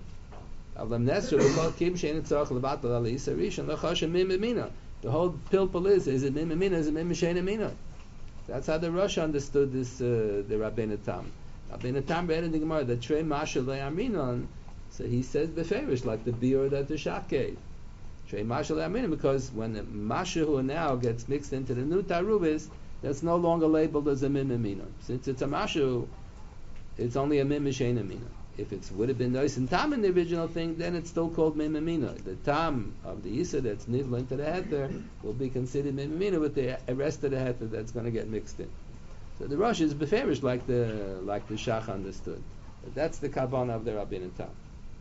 Speaker 1: The whole pilpul is it mimimina, is it mimishena? That's how the Rosh understood this, the Rabbeinu Tam. Rabbeinu Tam read in the Gemara that trei masha le'aminon, so he says beferish, like the beer that the Shach gave. Trei masha le'aminon, because when the mashahu now gets mixed into the new tarubis, that's no longer labeled as a mimimina. Since it's a mashu, it's only a mimishena mina. If it would have been nice and tam in the original thing, then it's still called mimimina. The tam of the isa that's nidl into the heter will be considered mimimina with the rest of the heter that's going to get mixed in. So the Rosh is beferish like the Shach understood. But that's the kavanah of the Rabbeinu Tam.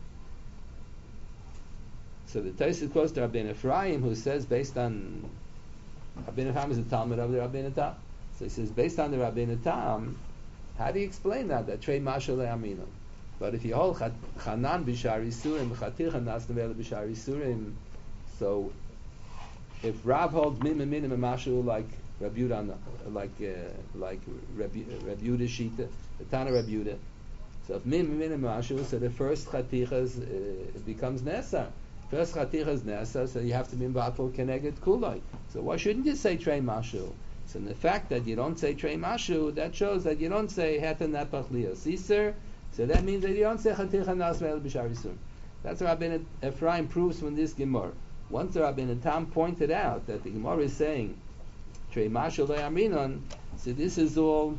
Speaker 1: So the Tosfos quotes to Rabbeinu Ephraim, who says based on Rabbeinu Tam is a Talmud of the Rabbeinu Tam. So he says, based on the Rabbeinu Tam, how do you explain that trei masha le'aminu? But if you hold chanan b'shar yisurim, chaticha nas nevela b'shar yisurim, so if Rav holds mim minim mashu like Reb Yehuda, like Reb Yehuda shita, the Tana Reb Yehuda, so if mim minim mashu, so the first chaticha it becomes nesar. First chaticha is nesa, so you have to be batal keneged kulai. So why shouldn't you say trei mashu? So the fact that you don't say trei mashu, that shows that you don't say heten nepach liyos. So that means that you don't say chaticha nas ve'el b'shar yisur. That's what Rabbeinu Ephraim proves from this Gemara. Once the Rabbeinu Tam pointed out that the Gemara is saying trei mashu le'aminon, so this whole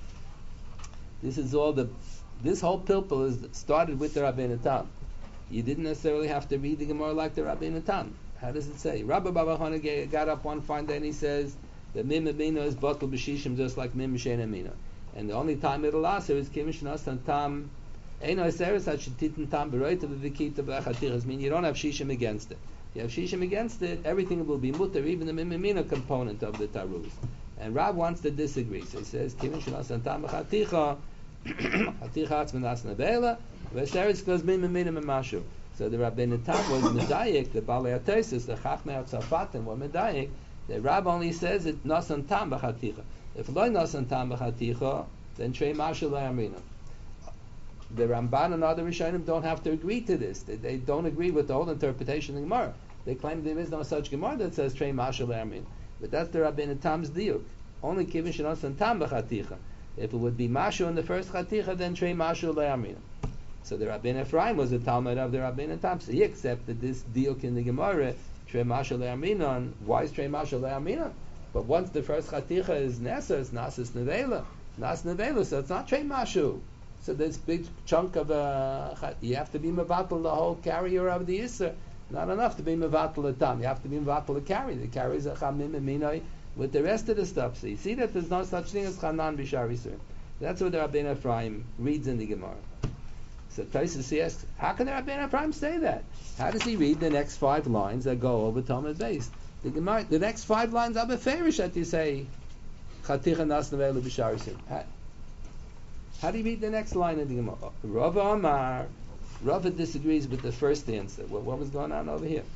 Speaker 1: pilpul is started with the Rabbeinu Tam. You didn't necessarily have to read the Gemara like the Rabbeinu Tam. How does it say? Rabbi Baba Hana got up one fine day and he says that mim amina is batal b'shishim just like mim shein amina. And the only time it'll last is kimish nasan tam eino eseres hashititin tam beroita b'vikita b'achatichas. Mean you don't have shishim against it. If you have shishim against it, everything will be mutter, even the mim amina component of the taruz. And Rab wants to disagree. So he says kimish nasan tam b'chaticha chaticha atzman asna be'ela. So the Rabbeinu Tam was medayik, the Balei HaTosfos, the Chachmei HaTzafatim were medayik. The Rab only says it nasan tam b'chaticha. If lo nasan tam b'chaticha, then trei masha le'amina. The Ramban and other Rishonim don't have to agree to this. They don't agree with the whole interpretation of the Gemara. They claim there is no such Gemara that says trei masha le'amina. But that's the Rabbeinu Tam's diuk. Only kivin shenasan tam b'chaticha. If it would be mashu in the first chaticha, then trei masha le'amina. So the Rabbeinu Ephraim was a Talmud of the Rabbeinu Tam. So he accepted this diuk in the Gemara, trei masha le'aminon. Why is trei masha le'aminon? But once the first chaticha is nesa, it's nasis nevela. Nas nevela, so it's not trei mashu. So this big chunk of you have to be mevatel the whole carrier of the Yisr. Not enough to be mevatel tam. You have to be mevatel the carry. The carry is a chamim minoi with the rest of the stuff. So you see that there's no such thing as chanan b'shar yisur. That's what the Rabbeinu Ephraim reads in the Gemara. So Tosfos asks, how can the Rabbeinu Ephraim say that? How does he read the next 5 lines that go over Talmud Beis? The next 5 lines are beferish that you say chaticha nas nevelu b'shar yisur. How do you read the next line in the Gemara? Rava Amar. Rava disagrees with the first answer. What was going on over here?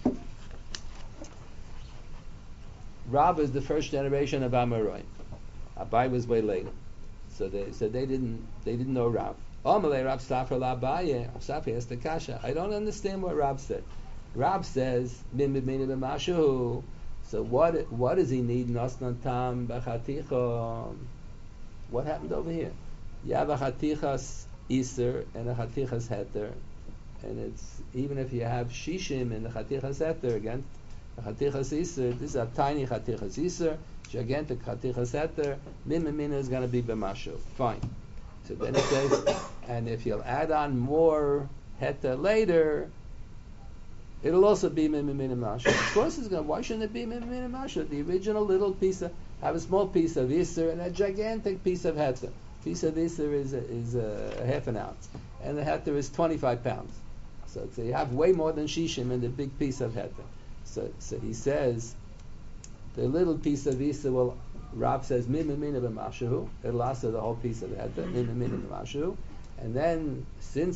Speaker 1: Rava is the first generation of Amoraim. Abai was way later, so they didn't know Rav. Amalei Rav Safra LaAbaye. Rav Safra asked the kasha. I don't understand what Rav said. Rav says min b'mina b'mashu. So what does he need? Nosnan tam b'chaticha. What happened over here? You have a chatichas iser and a chatichas heter, and it's even if you have shishim in the chatichas heter, again, the chatichas iser, this is a tiny chatichas iser, gigantic chatichas heter, min mina is going to be b'mashu. Fine. So then it says, and if you'll add on more heter later, it'll also be min mina mashu. Of course, it's going. Why shouldn't it be min mina mashu? The original little piece have a small piece of iser and a gigantic piece of heter. Piece of iser is a half an ounce, and the heter is 25 pounds. So you have way more than shishim in the big piece of heter. So he says the little piece of iser. Well, Rav says min mina b'mashu. It'll also the whole piece of heter min mina b'mashu, and then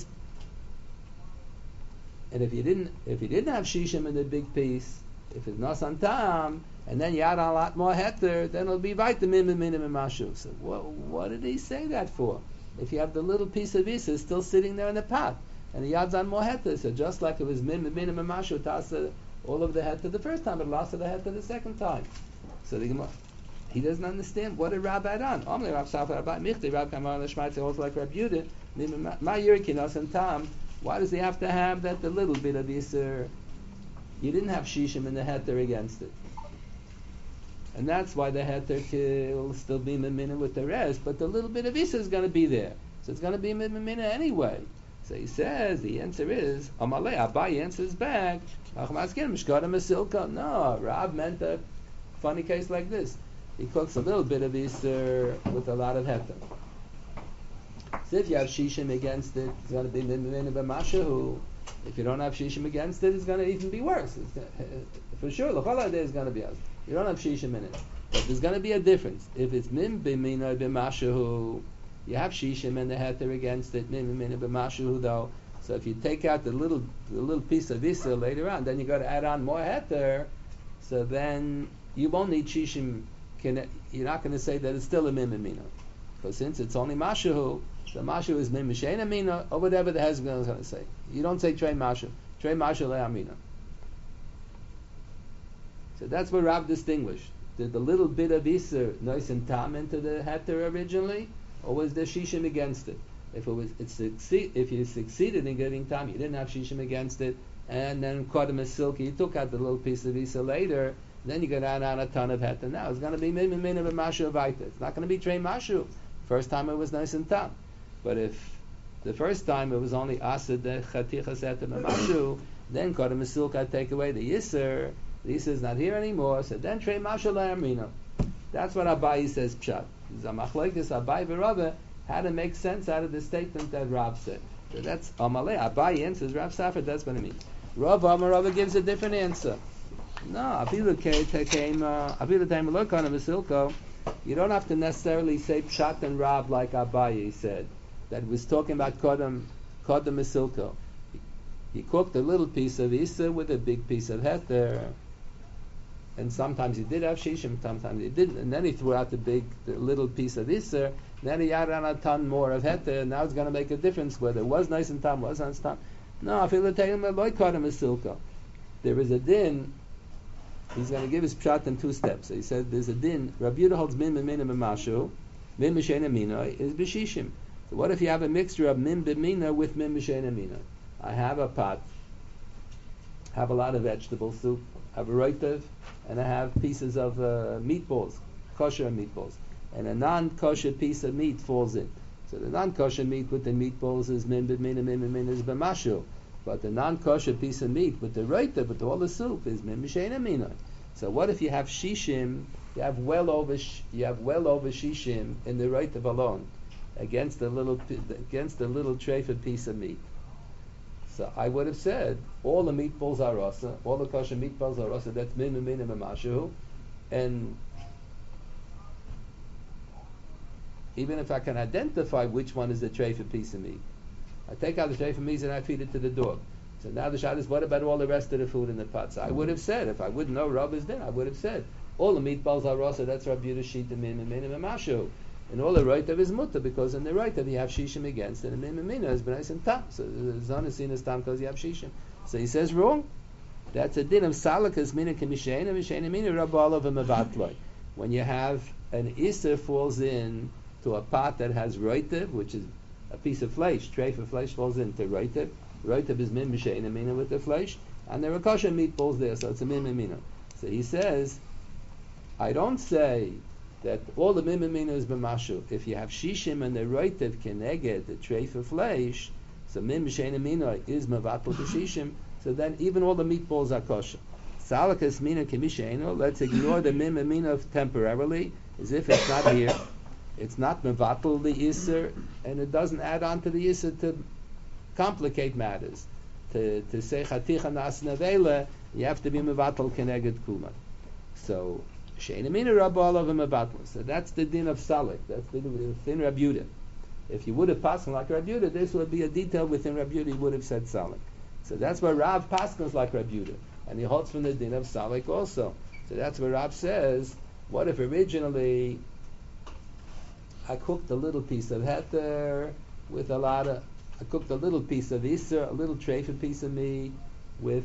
Speaker 1: if you didn't have shishim in the big piece, if it's nasan tam, and then you add on a lot more heter, then it'll be vitamin minimum mashu. So what did he say that for? If you have the little piece of isa still sitting there in the pot, and he adds on more heter, so just like it was minimum mashu, tasa all of the heter the first time, but lost of the heter the second time. So he doesn't understand what did Rab add on. Omle Rab Safar Rabbi Michti Rab Kamar Lashmaitze also like Rab Yudah my Yurikinos and Tam. Why does he have to have that the little bit of isa? You didn't have shishim in the heter against it. And that's why the heter will still be mimina with the rest, but the little bit of isa is going to be there. So it's going to be mimina anyway. So he says, the answer is, Amalei, Abai answers back, no, Rav meant a funny case like this. He cooks a little bit of isa with a lot of heter. So if you have shishim against it, it's going to be mimina b'mashahu. If you don't have shishim against it, it's going to even be worse. For sure, l'chol is going to be us. You don't have shishim in it, but there's going to be a difference. If it's min b'mina b'mashahu, you have shishim and the heter against it, min b'mina b'mashahu though. So if you take out the little piece of isa later on, then you got to add on more heter. So then you won't need shishim. You're not going to say that it's still a min b'mina, because since it's only mashahu, the mashu is min m'shein amina or whatever the husband is going to say. You don't say trei mashu le amina. So that's what Rav distinguished. Did the little bit of iser nois and tam into the heter originally, or was there shishim against it? If you succeeded in getting tam, you didn't have shishim against it, and then kodem is silky, you took out the little piece of iser later, then you got to add on a ton of heter. Now it's going to be min of a mashu avaita. It's not going to be trei mashu. First time it was nice and tam. But if the first time it was only asad the chatichas heter mashu, then kodem is silky take away the iser. The iser is not here anymore. So then trei mashu le'amina. That's what Abai says pshat. Zamachlekes Abai v'Rava how to make sense out of the statement that Rav said. So that's Amalei. Abai answers Rav Safar. That's what it means. Rava gives a different answer. No, you don't have to necessarily say pshat and Rav like Abai said. That was talking about kodem misilko. He cooked a little piece of isa with a big piece of heter, and sometimes he did have shishim, sometimes he didn't, and then he threw out the little piece of isa. Then he added on a ton more of heter, and now it's going to make a difference whether it was nice and tam, was nice and tam. No, I feel the tayim loy kodem misilko. There is a din. He's going to give his pshat in 2 steps. So he said there's a din. Rabbi Yehuda holds min b'mina b'mashu, min b'shein amina is b'shishim. So what if you have a mixture of min b'mina with min b'shein amina? I have a pot, have a lot of vegetable soup, have a roitev, and I have pieces of meatballs, kosher meatballs, and a non-kosher piece of meat falls in. So the non-kosher meat with the meatballs is min b'mina is b'mashu, But the non-kosher piece of meat with the reiter, with all the soup, is min b'sheina minoi. So what if you have shishim? You have well over shishim in the reiter alone against the little treifa piece of meat. So I would have said all the meatballs are rasa, all the kosher meatballs are rasa. That's min mashu, and even if I can identify which one is the treifa piece of meat, I take out the treifa meat and I feed it to the dog. So now the shot is, what about all the rest of the food in the pot? So I would have said, if I wouldn't know Rav is there, I would have said all the meatballs are rasa. That's Rabbi Yehuda shita min mashu. And all the right of is mutter, because in the right of you have shishim against it, and the mina is b'nais and tam. So the zon is seen as tam because you have shishim. So he says wrong. That's a din of salakas mina k'misheina misheina mina rabalav v'mevatloi. When you have an iser falls in to a pot that has roitev, which is a piece of flesh, treif of flesh falls into roitev. Roitev is min misheina mina with the flesh, and there are kosher meatballs there, so it's a min mina. So he says, I don't say that all the mimimina is b'mashu. If you have shishim and the roitev keneged, the treif of flesh, so mim b'sheina mina is mevatel the shishim, so then even all the meatballs are kosher. Salakas mina kemisheino, let's ignore the mimimina temporarily, as if it's not here. It's not mevatel the iser, and it doesn't add on to the iser to complicate matters. To say chaticha nas nevela, you have to be mevatel keneged kuma. So so that's the din of Salik. That's the din within Rabbi Yehuda. If you would have passed like Rabbi Yehuda, this would be a detail within Rabbi Yehuda. He would have said Salik. So that's where Rav paskins like Rabbi Yehuda, and he holds from the din of Salik also. So that's where Rav says, what if originally I cooked a little piece of heter with I cooked a little piece of iser, a little treifa piece of meat with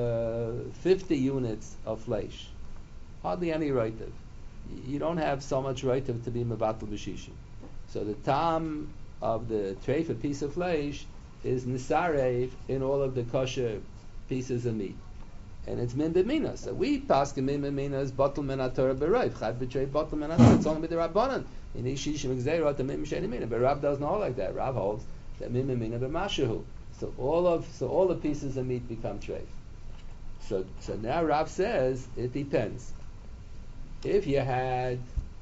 Speaker 1: 50 units of flesh. Hardly any roitev. You don't have so much roitev to be mevatel b'shishim. So the tam of the treifa piece of flesh is nisarev in all of the kosher pieces of meat, and it's min b'mina. So we pass min b'mina is batel min haTorah b'roiv. Chad b'trei batel min haTorah. It's only with the rabbanon. In ishishim gzeirot the min b'sheni mina. But Rav doesn't hold like that. Rav holds that min b'mina b'mashahu. So all the pieces of meat become treif. So now Rav says it depends. If you had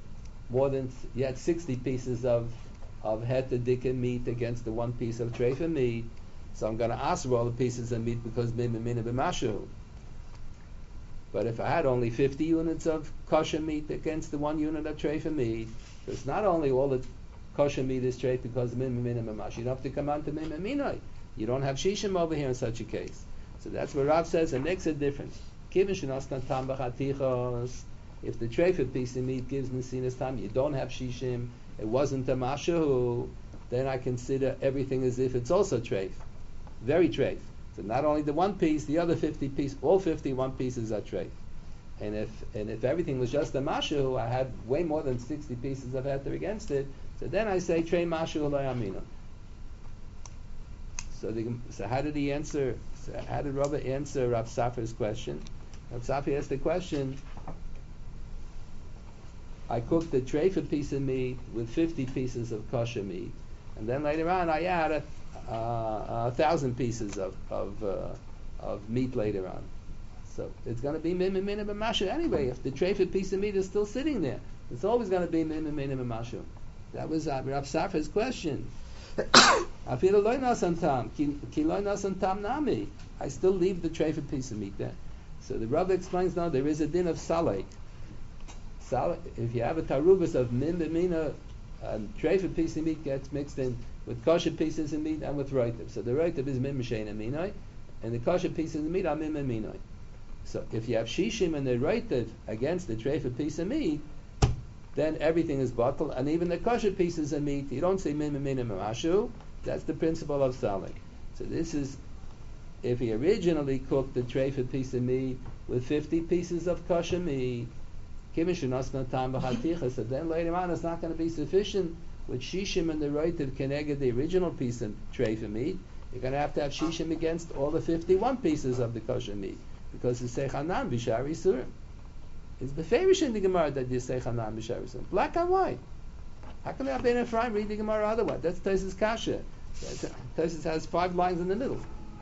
Speaker 1: 60 pieces of heter dika meat against the one piece of treifa meat, so I'm going to ask for all the pieces of meat because min b'mashu. But if I had only 50 units of kosher meat against the 1 unit of treifa meat, so it's not only all the kosher meat is treif because min b'mashu. You don't have to come on to min b'minoi. You don't have shishim over here in such a case. So that's where Rav says it makes a difference. Kivin shenastan tam b'chatichos. If the treifa piece of meat gives nesinas tam, you don't have shishim, it wasn't a mashahu, then I consider everything as if it's also treif. Very treif. So not only the one piece, the other 50 pieces, all 51 pieces are treif. And if everything was just a mashahu, I had way more than 60 pieces of heter against it, so then I say trei mashahu lo yamina. So how did he answer? So how did Rabbi answer Rav Safra's question? Rav Safra asked the question, I cooked a treifa piece of meat with 50 pieces of kosher meat, and then later on I add 1,000 pieces of meat later on. So it's going to be min b'mashu anyway. If the treifa piece of meat is still sitting there, it's always going to be min b'mashu. That was Rav Safra's question. I feel loy nasan tam, ki loy nasan tam nami. I still leave the treifa piece of meat there. So the Rav explains now there is a din of salek. If you have a tarubas of min b'mina, a treifa piece of meat gets mixed in with kosher pieces of meat and with roitev. So the roitev is min b'sheina minoi, and the kosher pieces of meat are min b'minoi. So if you have shishim and the roitev against the treifa piece of meat, then everything is bottled, and even the kosher pieces of meat, you don't say min b'mina b'mashu. That's the principle of salek. So this is, if he originally cooked the treifa piece of meat with 50 pieces of kosher meat, so then later on it's not going to be sufficient with shishim and the roitev keneged the original piece of treifa meat. You're going to have shishim against all the 51 pieces of the kosher meat, because it's sechanan b'shar isurim. It's beferish in the Gemara that you say chanan b'shar isurim, black and white. How can I be in a Ephraim read the Gemara otherwise? That's Tosfos kasha. Tosfos has 5 lines in the middle.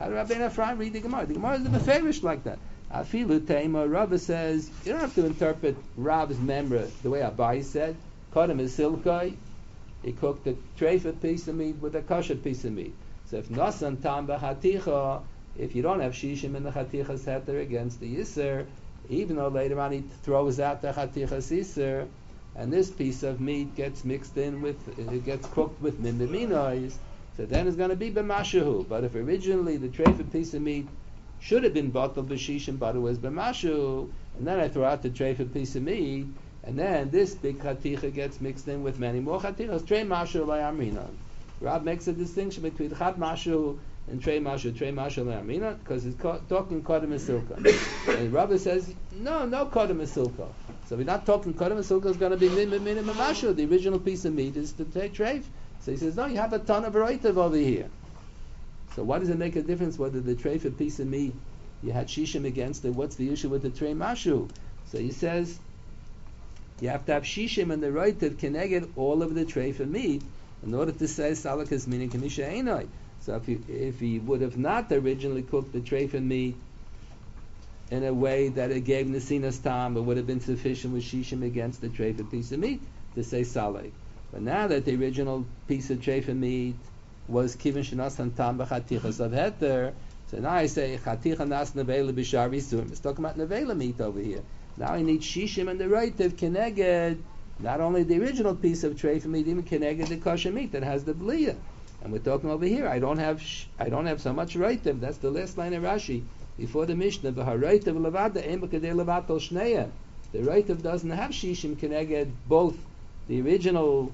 Speaker 1: How did Rabbeinu Ephraim read the Gemara? The Gemara is the Beferish like that. Afilu Teima, Rava says, you don't have to interpret Rav's memra the way Abai said. Kodem is silkai. He cooked a treifah piece of meat with a kosher piece of meat. So if nasan tam b'chaticha, if you don't have shishim in the chatichas heter against the yisr, even though later on he throws out the chatichas yisr, and this piece of meat gets mixed in with, it gets cooked with min b'minois, so then it's going to be b'mashahu. But if originally the treifah piece of meat should have been bottled b'shishim, but it was b'mashahu, and then I throw out the treifah piece of meat, and then this big chaticha gets mixed in with many more chatichas. Trei mashu le'amrina. Rab makes a distinction between chat mashu and trei mashu le'amrina because he's talking kodem esilka. And Rabbi says no kodem esilka. So we're not talking kodem esilka is going to be minimum mashu. The original piece of meat is the treif. So he says no, you have a ton of roitav over here. So why does it make a difference whether the treif a piece of meat you had shishim against it? What's the issue with the trei mashu? So he says you have to have shishim and the roitav keneged all of the treif of meat in order to say salakas meaning kamisha einoi. So if he would have not originally cooked the treif of meat in a way that it gave nesinas tam, it would have been sufficient with shishim against the treif of piece of meat to say saleh. But now that the original piece of treif of meat was kivin shenasan tam b'chatichas of heter, so now I say chaticha nas nevela b'shar v'isurim. It's talking about nevela meat over here. Now I need shishim and the roitav keneged not only the original piece of treif meat, even keneged the kosher meat that has the bliyah. And we're talking over here. I don't have so much roitav. That's the last line of Rashi before the Mishnah. V'haroitav levada ein b'kedei levatol shneya. The roitav doesn't have shishim keneged both the original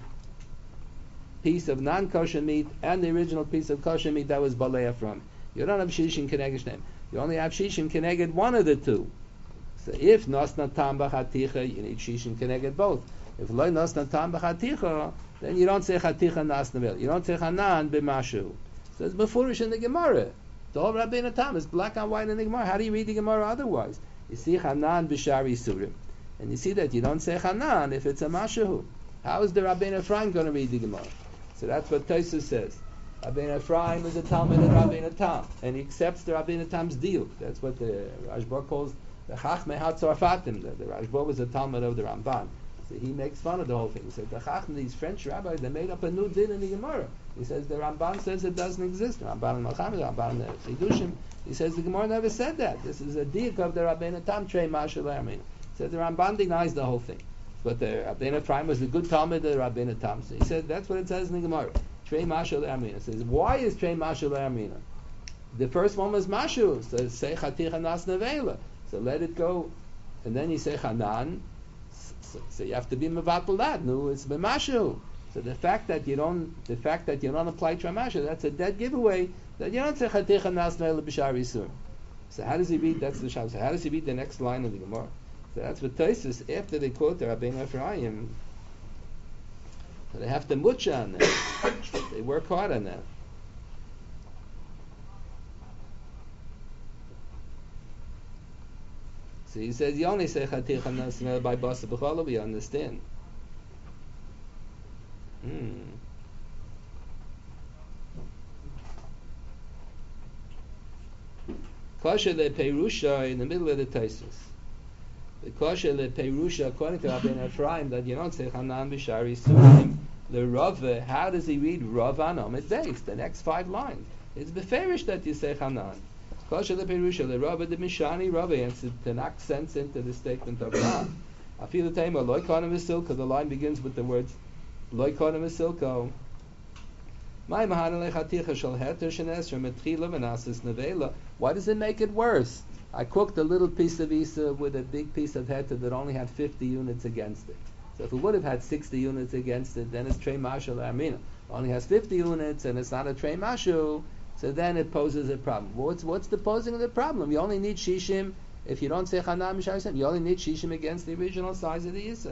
Speaker 1: piece of non-kosher meat and the original piece of kosher meat that was baleya from. You don't have shishim keneged shneim. You only have shishim keneged one of the two. So if nosna tam b'chaticha, you need shishim keneged both. If lo nosna tam b'chaticha, then you don't say chaticha nasnavel. You don't say chanan b'mashu. So it's befurish in the Gemara. The whole Rabbeinu Tam is black and white in the Gemara. How do you read the Gemara otherwise? You see chanan b'shari surim, and you see that you don't say chanan if it's a mashu. How is the Rabbeinu Ephraim going to read the Gemara? So that's what Tosfos says. Rabbeinu Ephraim is a Talmud of Rabbeinu Tam, and he accepts the Rabbeinu Tam's deal. That's what the Rashba calls the Chachmei HaTzorfatim. The Rashba was a Talmud of the Ramban. So he makes fun of the whole thing. He says the Chachmei, these French rabbis, they made up a new din in the Gemara. He says the Ramban says it doesn't exist. The Ramban in Malcham, the Ramban in Chidushim. He says the Gemara never said that. This is a diak of the Rabbeinu Tam Trei Mashu Le'amrina. He said the Ramban denies the whole thing. But the Rabbeinu Ephraim was a good Talmud of the Rabbeinu Tam. So he said that's what it says in the Gemara. Trei Mashu Le'amrina. It says why is Trei Mashu Le'amrina? The first one was Mashu. So say Chaticha Nas Nevela. So let it go, and then you say Hanan. So you have to be mevatel that. No, it's b'mashu. So the fact that you don't apply tramashu, that's a dead giveaway. That you don't say chaticha nas ne'el b'shar yisur. So how does he read? That's the sham. So how does he read the next line of the Gemara? So that's what Tosfos after they quote the Rabbeinu Ephraim. So they have to mucha on that. They work hard on that. So he says you only say chaticha nasnel by basa b'chala. We understand. Kosher le peirusha in the middle of the Tosfos. The kosher le peirusha according to Rabbeinu Ephraim that you don't say chanan b'shari surim le rava. How does he read rava on Omid Beis? The next 5 lines. It's beferish that you say chanan. Kosher le peirusha le rava the mishani rava answered to knock sense into the statement of Ram. I feel the time loy konim v'silko. The line begins with the words loy konim v'silko. My mahanale chaticha shel heter shenesra metchila v'nasis nevela. Why does it make it worse? I cooked a little piece of isa with a big piece of heter that only had 50 units against it. So if it would have had 60 units against it, then it's trei mashu le'amrina. Only has 50 units and it's not a trei mashu. So then it poses a problem. What's the posing of the problem? You only need shishim if you don't say chanam mishayim. You only need shishim against the original size of the isa.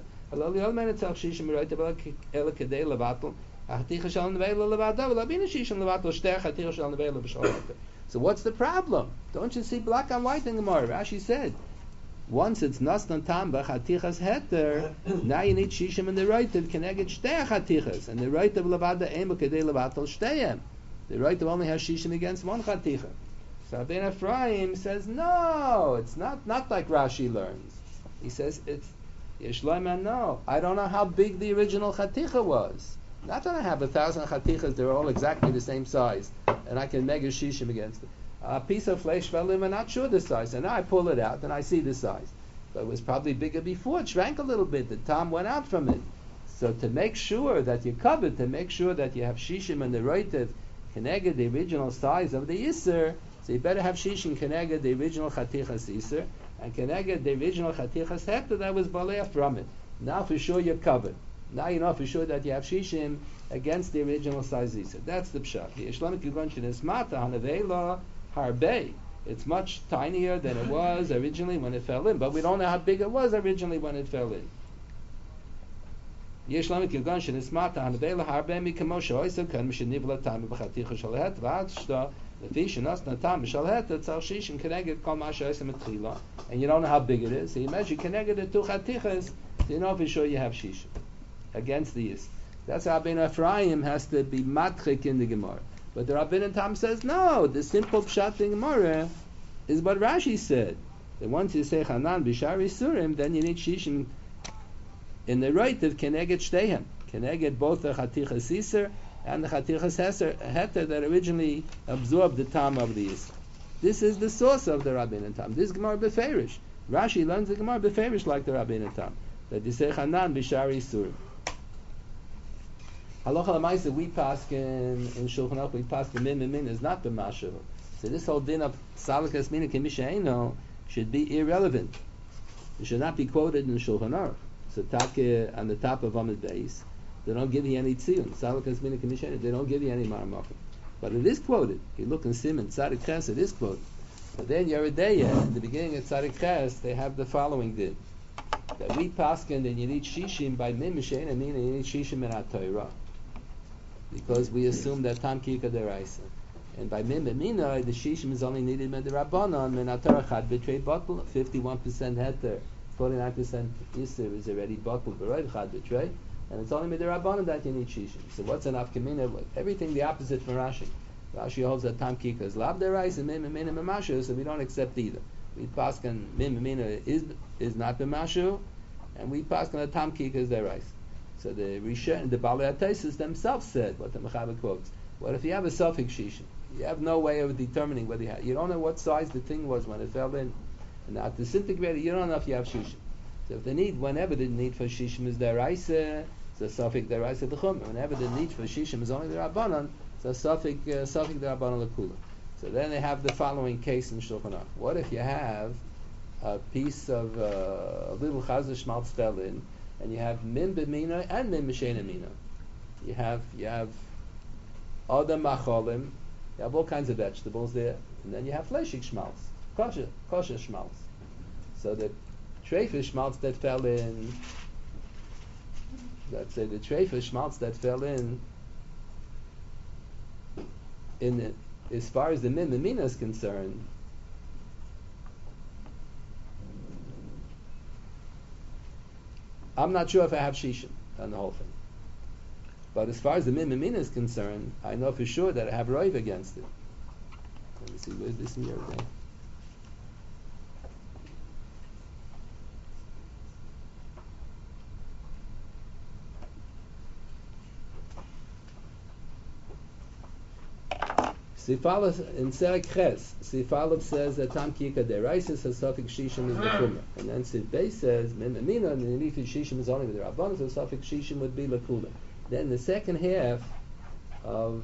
Speaker 1: So what's the problem? Don't you see black and white in the Gemara? Rashi said, once it's nasnan tam b'chatichas heter, now you need shishim in the roitav keneged shtei chatichas, and the roitav levada emu kedei levatal shteihem. The roitav only has shishim against one chaticha. So Rabbeinu Ephraim says, no, it's not like Rashi learns. He says, it's Yeshloim, no. I don't know how big the original chaticha was. Not that I have 1,000 chatichas, they're all exactly the same size, and I can make a shishim against it. A piece of flesh fell in, I'm not sure the size, and now I pull it out, and I see the size. But it was probably bigger before, it shrank a little bit, the tom went out from it. So to make sure that you're covered, to make sure that you have shishim and the roitiv keneged the original size of the Yisr, so you better have shishim keneged the original chatichas Yisr, and keneged the original chatichas heter that was baleh from it. Now for sure you're covered. Now you know for sure that you have shishim against the original size Yisr. That's the pshat. The Yeshlamit Yugon Shenismata Hanavela Harbe. It's much tinier than it was originally when it fell in, but we don't know how big it was originally when it fell in. יש לנו כגון שנסמרת הנבלה הרבה מכמו שאויסו כאן משניב לטעם בחתיכה של הת ועד שתו לפי שנס נטעם בשל הת צריך שישם כנגד כל מה שאויסו מתחילה, and you don't know how big it is, so you measure כנגד the two chatichas, so you know for sure you have shishim against the yis. That's how Rabbeinu Ephraim has to be matchik in the Gemara. But the Rabbeinu Tam says, no, the simple pshat in Gemara is what Rashi said. That once you say Hanan b'shari surim, then you need shishim in the right of Keneged Shtehem, Keneged both the Chatichas Yisr and the Chatichas Heter that originally absorbed the Tam of the Yisr. This is the source of the Rabbeinu Tam. This Gemara Beferish. Rashi learns the Gemara Beferish like the Rabbeinu Tam. That you say Hanan B'Shari Yisur. Halacha L'maisa we pass in Shulchan Aruch, we pass the Min is not the Mashav. So this whole din of Salikas Mina Kemisha should be irrelevant. It should not be quoted in Shulchan Aruch. So Take on the top of Amid Beis, they don't give you any tziyun. Salakas Mina Kemisha, they don't give you any marmachim. But it is quoted. You look in Simon, Tzadik Ches, it is quoted. But then Yeredeya, at the beginning of Tzadik Ches, they have the following din. That we paskin and you need shishim by Mim Mishain, and you need shishim in Torah. Because we assume that Tam Kika Deraisa. And by Mim Mina, the shishim is only needed in the Rabbanon, and Torah Chad Betray Bottle, 51% heter. 49% Yisr is already bottled b'roid chad b'trei, and it's only midirabbanan that you need shishim. So what's an afkamina? Everything the opposite from Rashi. Rashi holds that tam kika is lab derais and mim mina b'mashu, so we don't accept either. We paskan mim mina is not b'mashu, and we paskan that tam kika is derais. So the Risha and the Balei HaTosfos themselves said what the Mechaber quotes. What if you have a suffix shishim? You have no way of determining whether you don't know what size the thing was when it fell in. And now to disintegrate it, you don't know if you have shishim. So if the need, whenever the need for shishim is deraisa, so safik deraisa d'chum. Whenever the need for shishim is only the rabbanon, so safik derabbanon lekula. So then they have the following case in Shulchan Aruch. What if you have a piece of a little chazah shmaltz fell in, and you have mim b'mina and mim b'sheina mina. You have adam macholim, you have all kinds of vegetables there, and then you have fleshik shmaltz. Kosher schmaltz. So the treifish schmaltz that fell in, let's say the treifish schmaltz that fell in the, as far as the mimina is concerned, I'm not sure if I have shishim on the whole thing. But as far as the mimina is concerned, I know for sure that I have roiv against it. Let me see, where's this here again? Sifalov in Serek Ches, Sifalov says that Tam Kika Deraisis has suffix Shishim is the Kumah. And then Sif Beis says, Mimamina, and the Nifi Shishim is only with the Rabbanon, so suffix Shishim would be Lakula. Then the second half of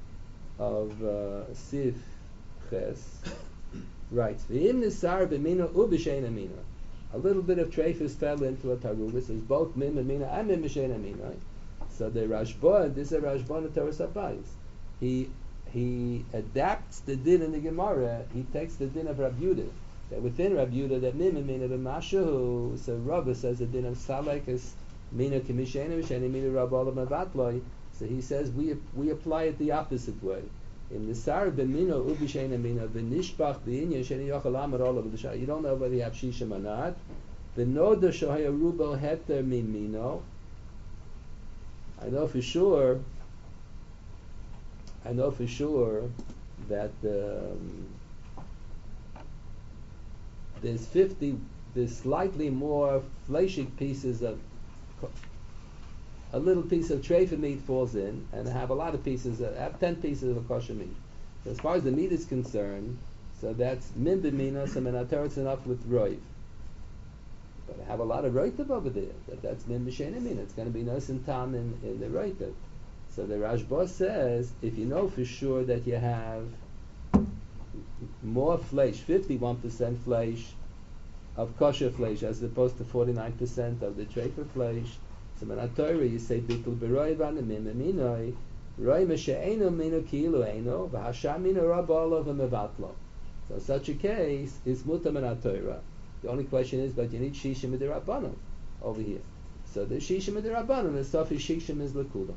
Speaker 1: Sif Ches writes, V'im Nisar B'mina Ub'shein Amina. A little bit of treifus fell into a tarugus, is both Mimamina and Mim'shein Amina. So the Rashba, this is a Rashba in Torah Sabayis. He adapts the din in the Gemara. He takes the din of Rav Yudah. That within Rav Yudah, that mimamina b'mashu. So Rav says the din of salek is mina k'mishena v'sheni mina Rav olam avatloi. So he says we apply it the opposite way. In the sar b'mina ub'shena mina v'nishbach b'inyan sheni yochel amar olav b'shah. You don't know whether you have shishim or not. V'noda shohaya rubo heter mimino. I know for sure that there's 50, there's slightly more fleshig pieces of, a little piece of treifa meat falls in, and have a lot of pieces, have 10 pieces of a kosher meat. So as far as the meat is concerned, so that's min b'mina, so menateretz enough with roiv. But I have a lot of roitiv over there. That's min b'shena mina. It's going to be nice and tam in the roitiv. So the Rashba says, if you know for sure that you have more flesh, 51% flesh of kosher flesh, as opposed to 49% of the treifa flesh, so in Torah you say bitul b'roiv anamim eminoi roi meshe'eno mino ki'ilu eno v'hasham mino rab olav v'mevatlo. So such a case is mutam in Torah. The only question is, but you need shishim d'Rabbanan over here. So the shishim d'Rabbanan, the sofi shishim is l'kulam.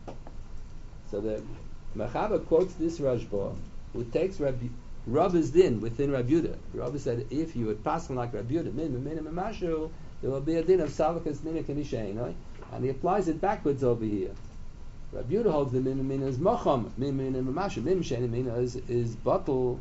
Speaker 1: So the Mechaba quotes this Rashba, who takes Rabbi's din within Rabbi Yehuda. Rabbi said, if you would pass like Rabbi Yehuda, min mashu, there will be a din of salakas min k'mishainoi, and he applies it backwards over here. Rabbi Yehuda holds the min is mocham, min mashu, min shein min is bottle,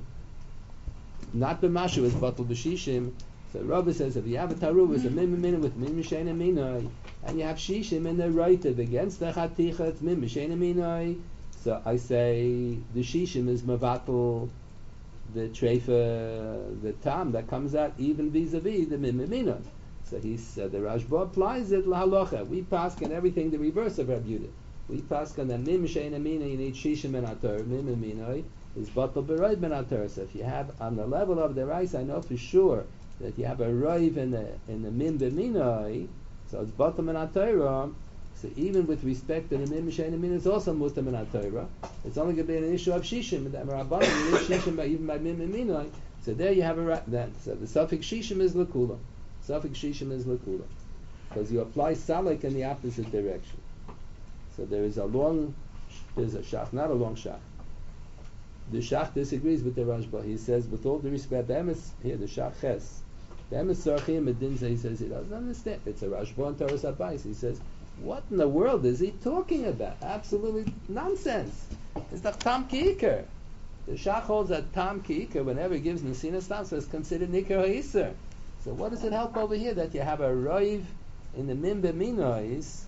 Speaker 1: not b'mashu, is bottle b'shishim. So Rabbi says, if you have a taruv, it's a min with min shein minoi, and you have shishim in the roitiv against the chaticha, it's min shein minoi. So I say the shishim is mavatul, the treifa, the tam that comes out even vis-a-vis the min minoi. So he said the Rashba applies it lahalocha. We pass on everything the reverse of Rabbi Yehuda. We pass on the min shein minoi. You need shishim in ator, min minoi is batul beroid ben ator. So if you have on the level of the rice, I know for sure that you have a roiv in the min b'minoi, so it's bottom in Torah. So even with respect to the min b'shein min, it's also mutam in Torah. It's only going to be an issue of shishim. That Rabbanan you need shishim even by min b'minoi. So there you have a then. So the suffix shishim is l'kula. Suffix shishim is l'kula, because you apply salik in the opposite direction. So there's a shach, not a long shach. The shach disagrees with the Rashba. He says, with all due respect, the shach ches. The he says he doesn't understand. It's a Rashba and Torah Sabais. He says, what in the world is he talking about? Absolutely nonsense. It's the Tam Ki'ikar. The shach holds that Tam Ki'ikar, whenever he gives Nesina Stam, so it's considered Nikar Ha'isr. So what does it help over here that you have a Roiv in the Min B'minois?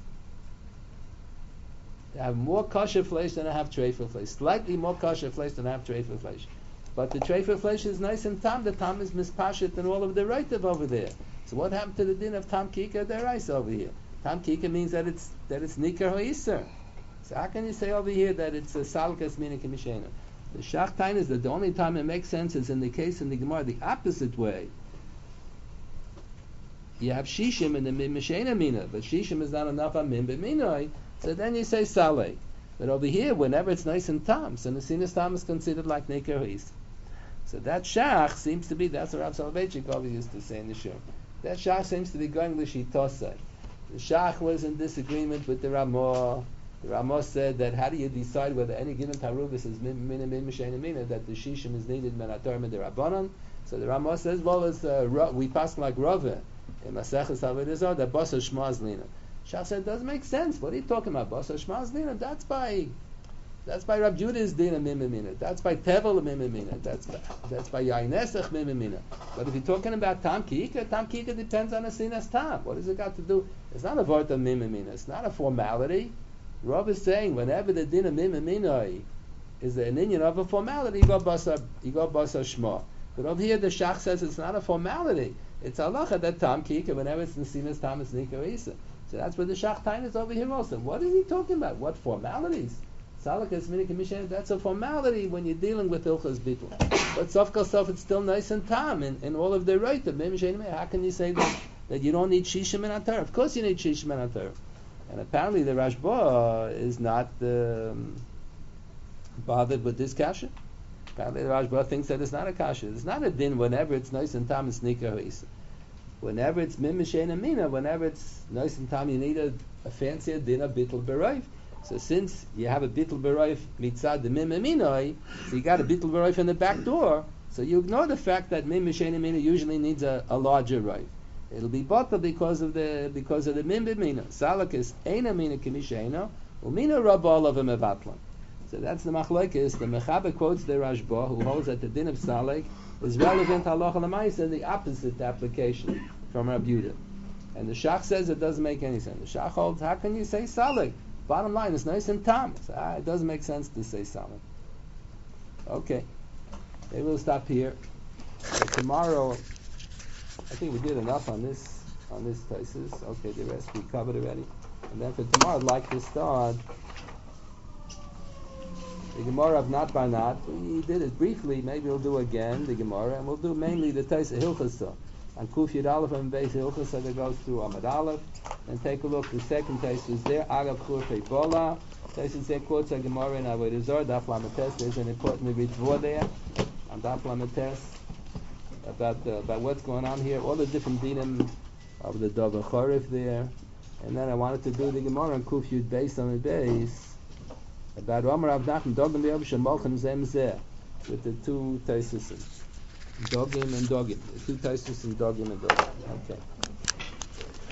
Speaker 1: They have more kosher flesh than I have treifa flesh. Slightly more kosher flesh than I have treifa flesh. But the treifa flesh is nice and tam. The tam is mispashit and all of the roitiv over there. So what happened to the din of tam kika derais over here? Tam kika means that it's nikar ha'isr. So how can you say over here that it's a salkas mina kimishena? The shachtain is that the only time it makes sense is in the case in the Gemara the opposite way. You have shishim in the mishena mina, but shishim is not enough on min b'minoi. So then you say saleh. But over here, whenever it's nice and tam, so Nesinas tam is considered like Neker Ha'is. So that shach seems to be, that's what Rav Soloveitchik always used to say in the shul. That shach seems to be going l'shitosai. The shach was in disagreement with the Ramah. The Ramah said that how do you decide whether any given tarubis is min mishein mina, that the shishim is needed menator min derabanan? So the Ramah says, well, it's, we pass like Rava in Maseches Avodah that basa shma zlina. Shach said, doesn't make sense. What are you talking about? Basa shma zlina? That's by Rab Judah's din of mimimina. That's by Tevel of mimimina. That's by Yainesach mimimina. But if you're talking about Tam Kika depends on a sinas Tam. What has it got to do? It's not a vort of mimimina. It's not a formality. Rav is saying whenever the din of mimimina is an inyan of a formality, you go basa shma. But over here the Shach says it's not a formality. It's halacha that Tam Kika, whenever it's Nesinas Tam, it's Nikar Isa. So that's where the Shach Tain is over here also. What is he talking about? What formalities? Salakas minik mishen, that's a formality when you're dealing with Ilchas Bittul. But Sofka Sof, it's still nice and Tam in all of the right. How can you say that you don't need Shishim and Atar? Of course you need Shishim and Atar. And apparently the Rashba is not bothered with this kasha. Apparently the Rashba thinks that it's not a kasha. It's not a din whenever it's nice and Tam, it's Nikar Ha'isa. Whenever it's Mim Mishen Amina, whenever it's nice and Tam, you need a fancier din of Bittul B'Roif. So since you have a Bittul B'Roif mitzad the Mim Aminoi, so you got a Bittul B'Roif in the back door, so you ignore the fact that Mim Mishen Amina usually needs a larger Roif. It'll be bottled because of the Mim B'Mina. Salakis Ein Amina Kimishena, Umina Rabba Olav Mevatlan. So that's the machlokes. The Mechaber quotes the Rashba, who holds that the din of Salik is relevant halacha l'maisa, the opposite application from Rabbi Yehuda. And the Shach says it doesn't make any sense. The Shach holds, how can you say Salik? Bottom line, it's nice and tam. So, it doesn't make sense to say Salik. Okay, maybe we'll stop here. So tomorrow, I think we did enough on this thesis. Okay, the rest we covered already. And then for tomorrow, I'd like to start the Gemara of Not by Not. We did it briefly. Maybe we'll do again the Gemara, and we'll do mainly the Taisa Hilchasa on Kuf Yud Aleph and Beis Hilchasa that goes through Amud Aleph. And take a look. The second Taisa is there. Agav Churfei Bola. Taisa there quotes a Gemara in Avodah Zarah Daf Lametes. There's an important ritvah there on Daf Lametes about what's going on here. All the different dinim of the Davar Chorif there. And then I wanted to do the Gemara on Kuf Yud Beis on the Beis about Omer Rav Nachman Dogim Be'Yavshah Malchim Zem Zeh with the two Taisus, Dogim and Dogim, the two Taisus and Dogim and Dogim. Okay.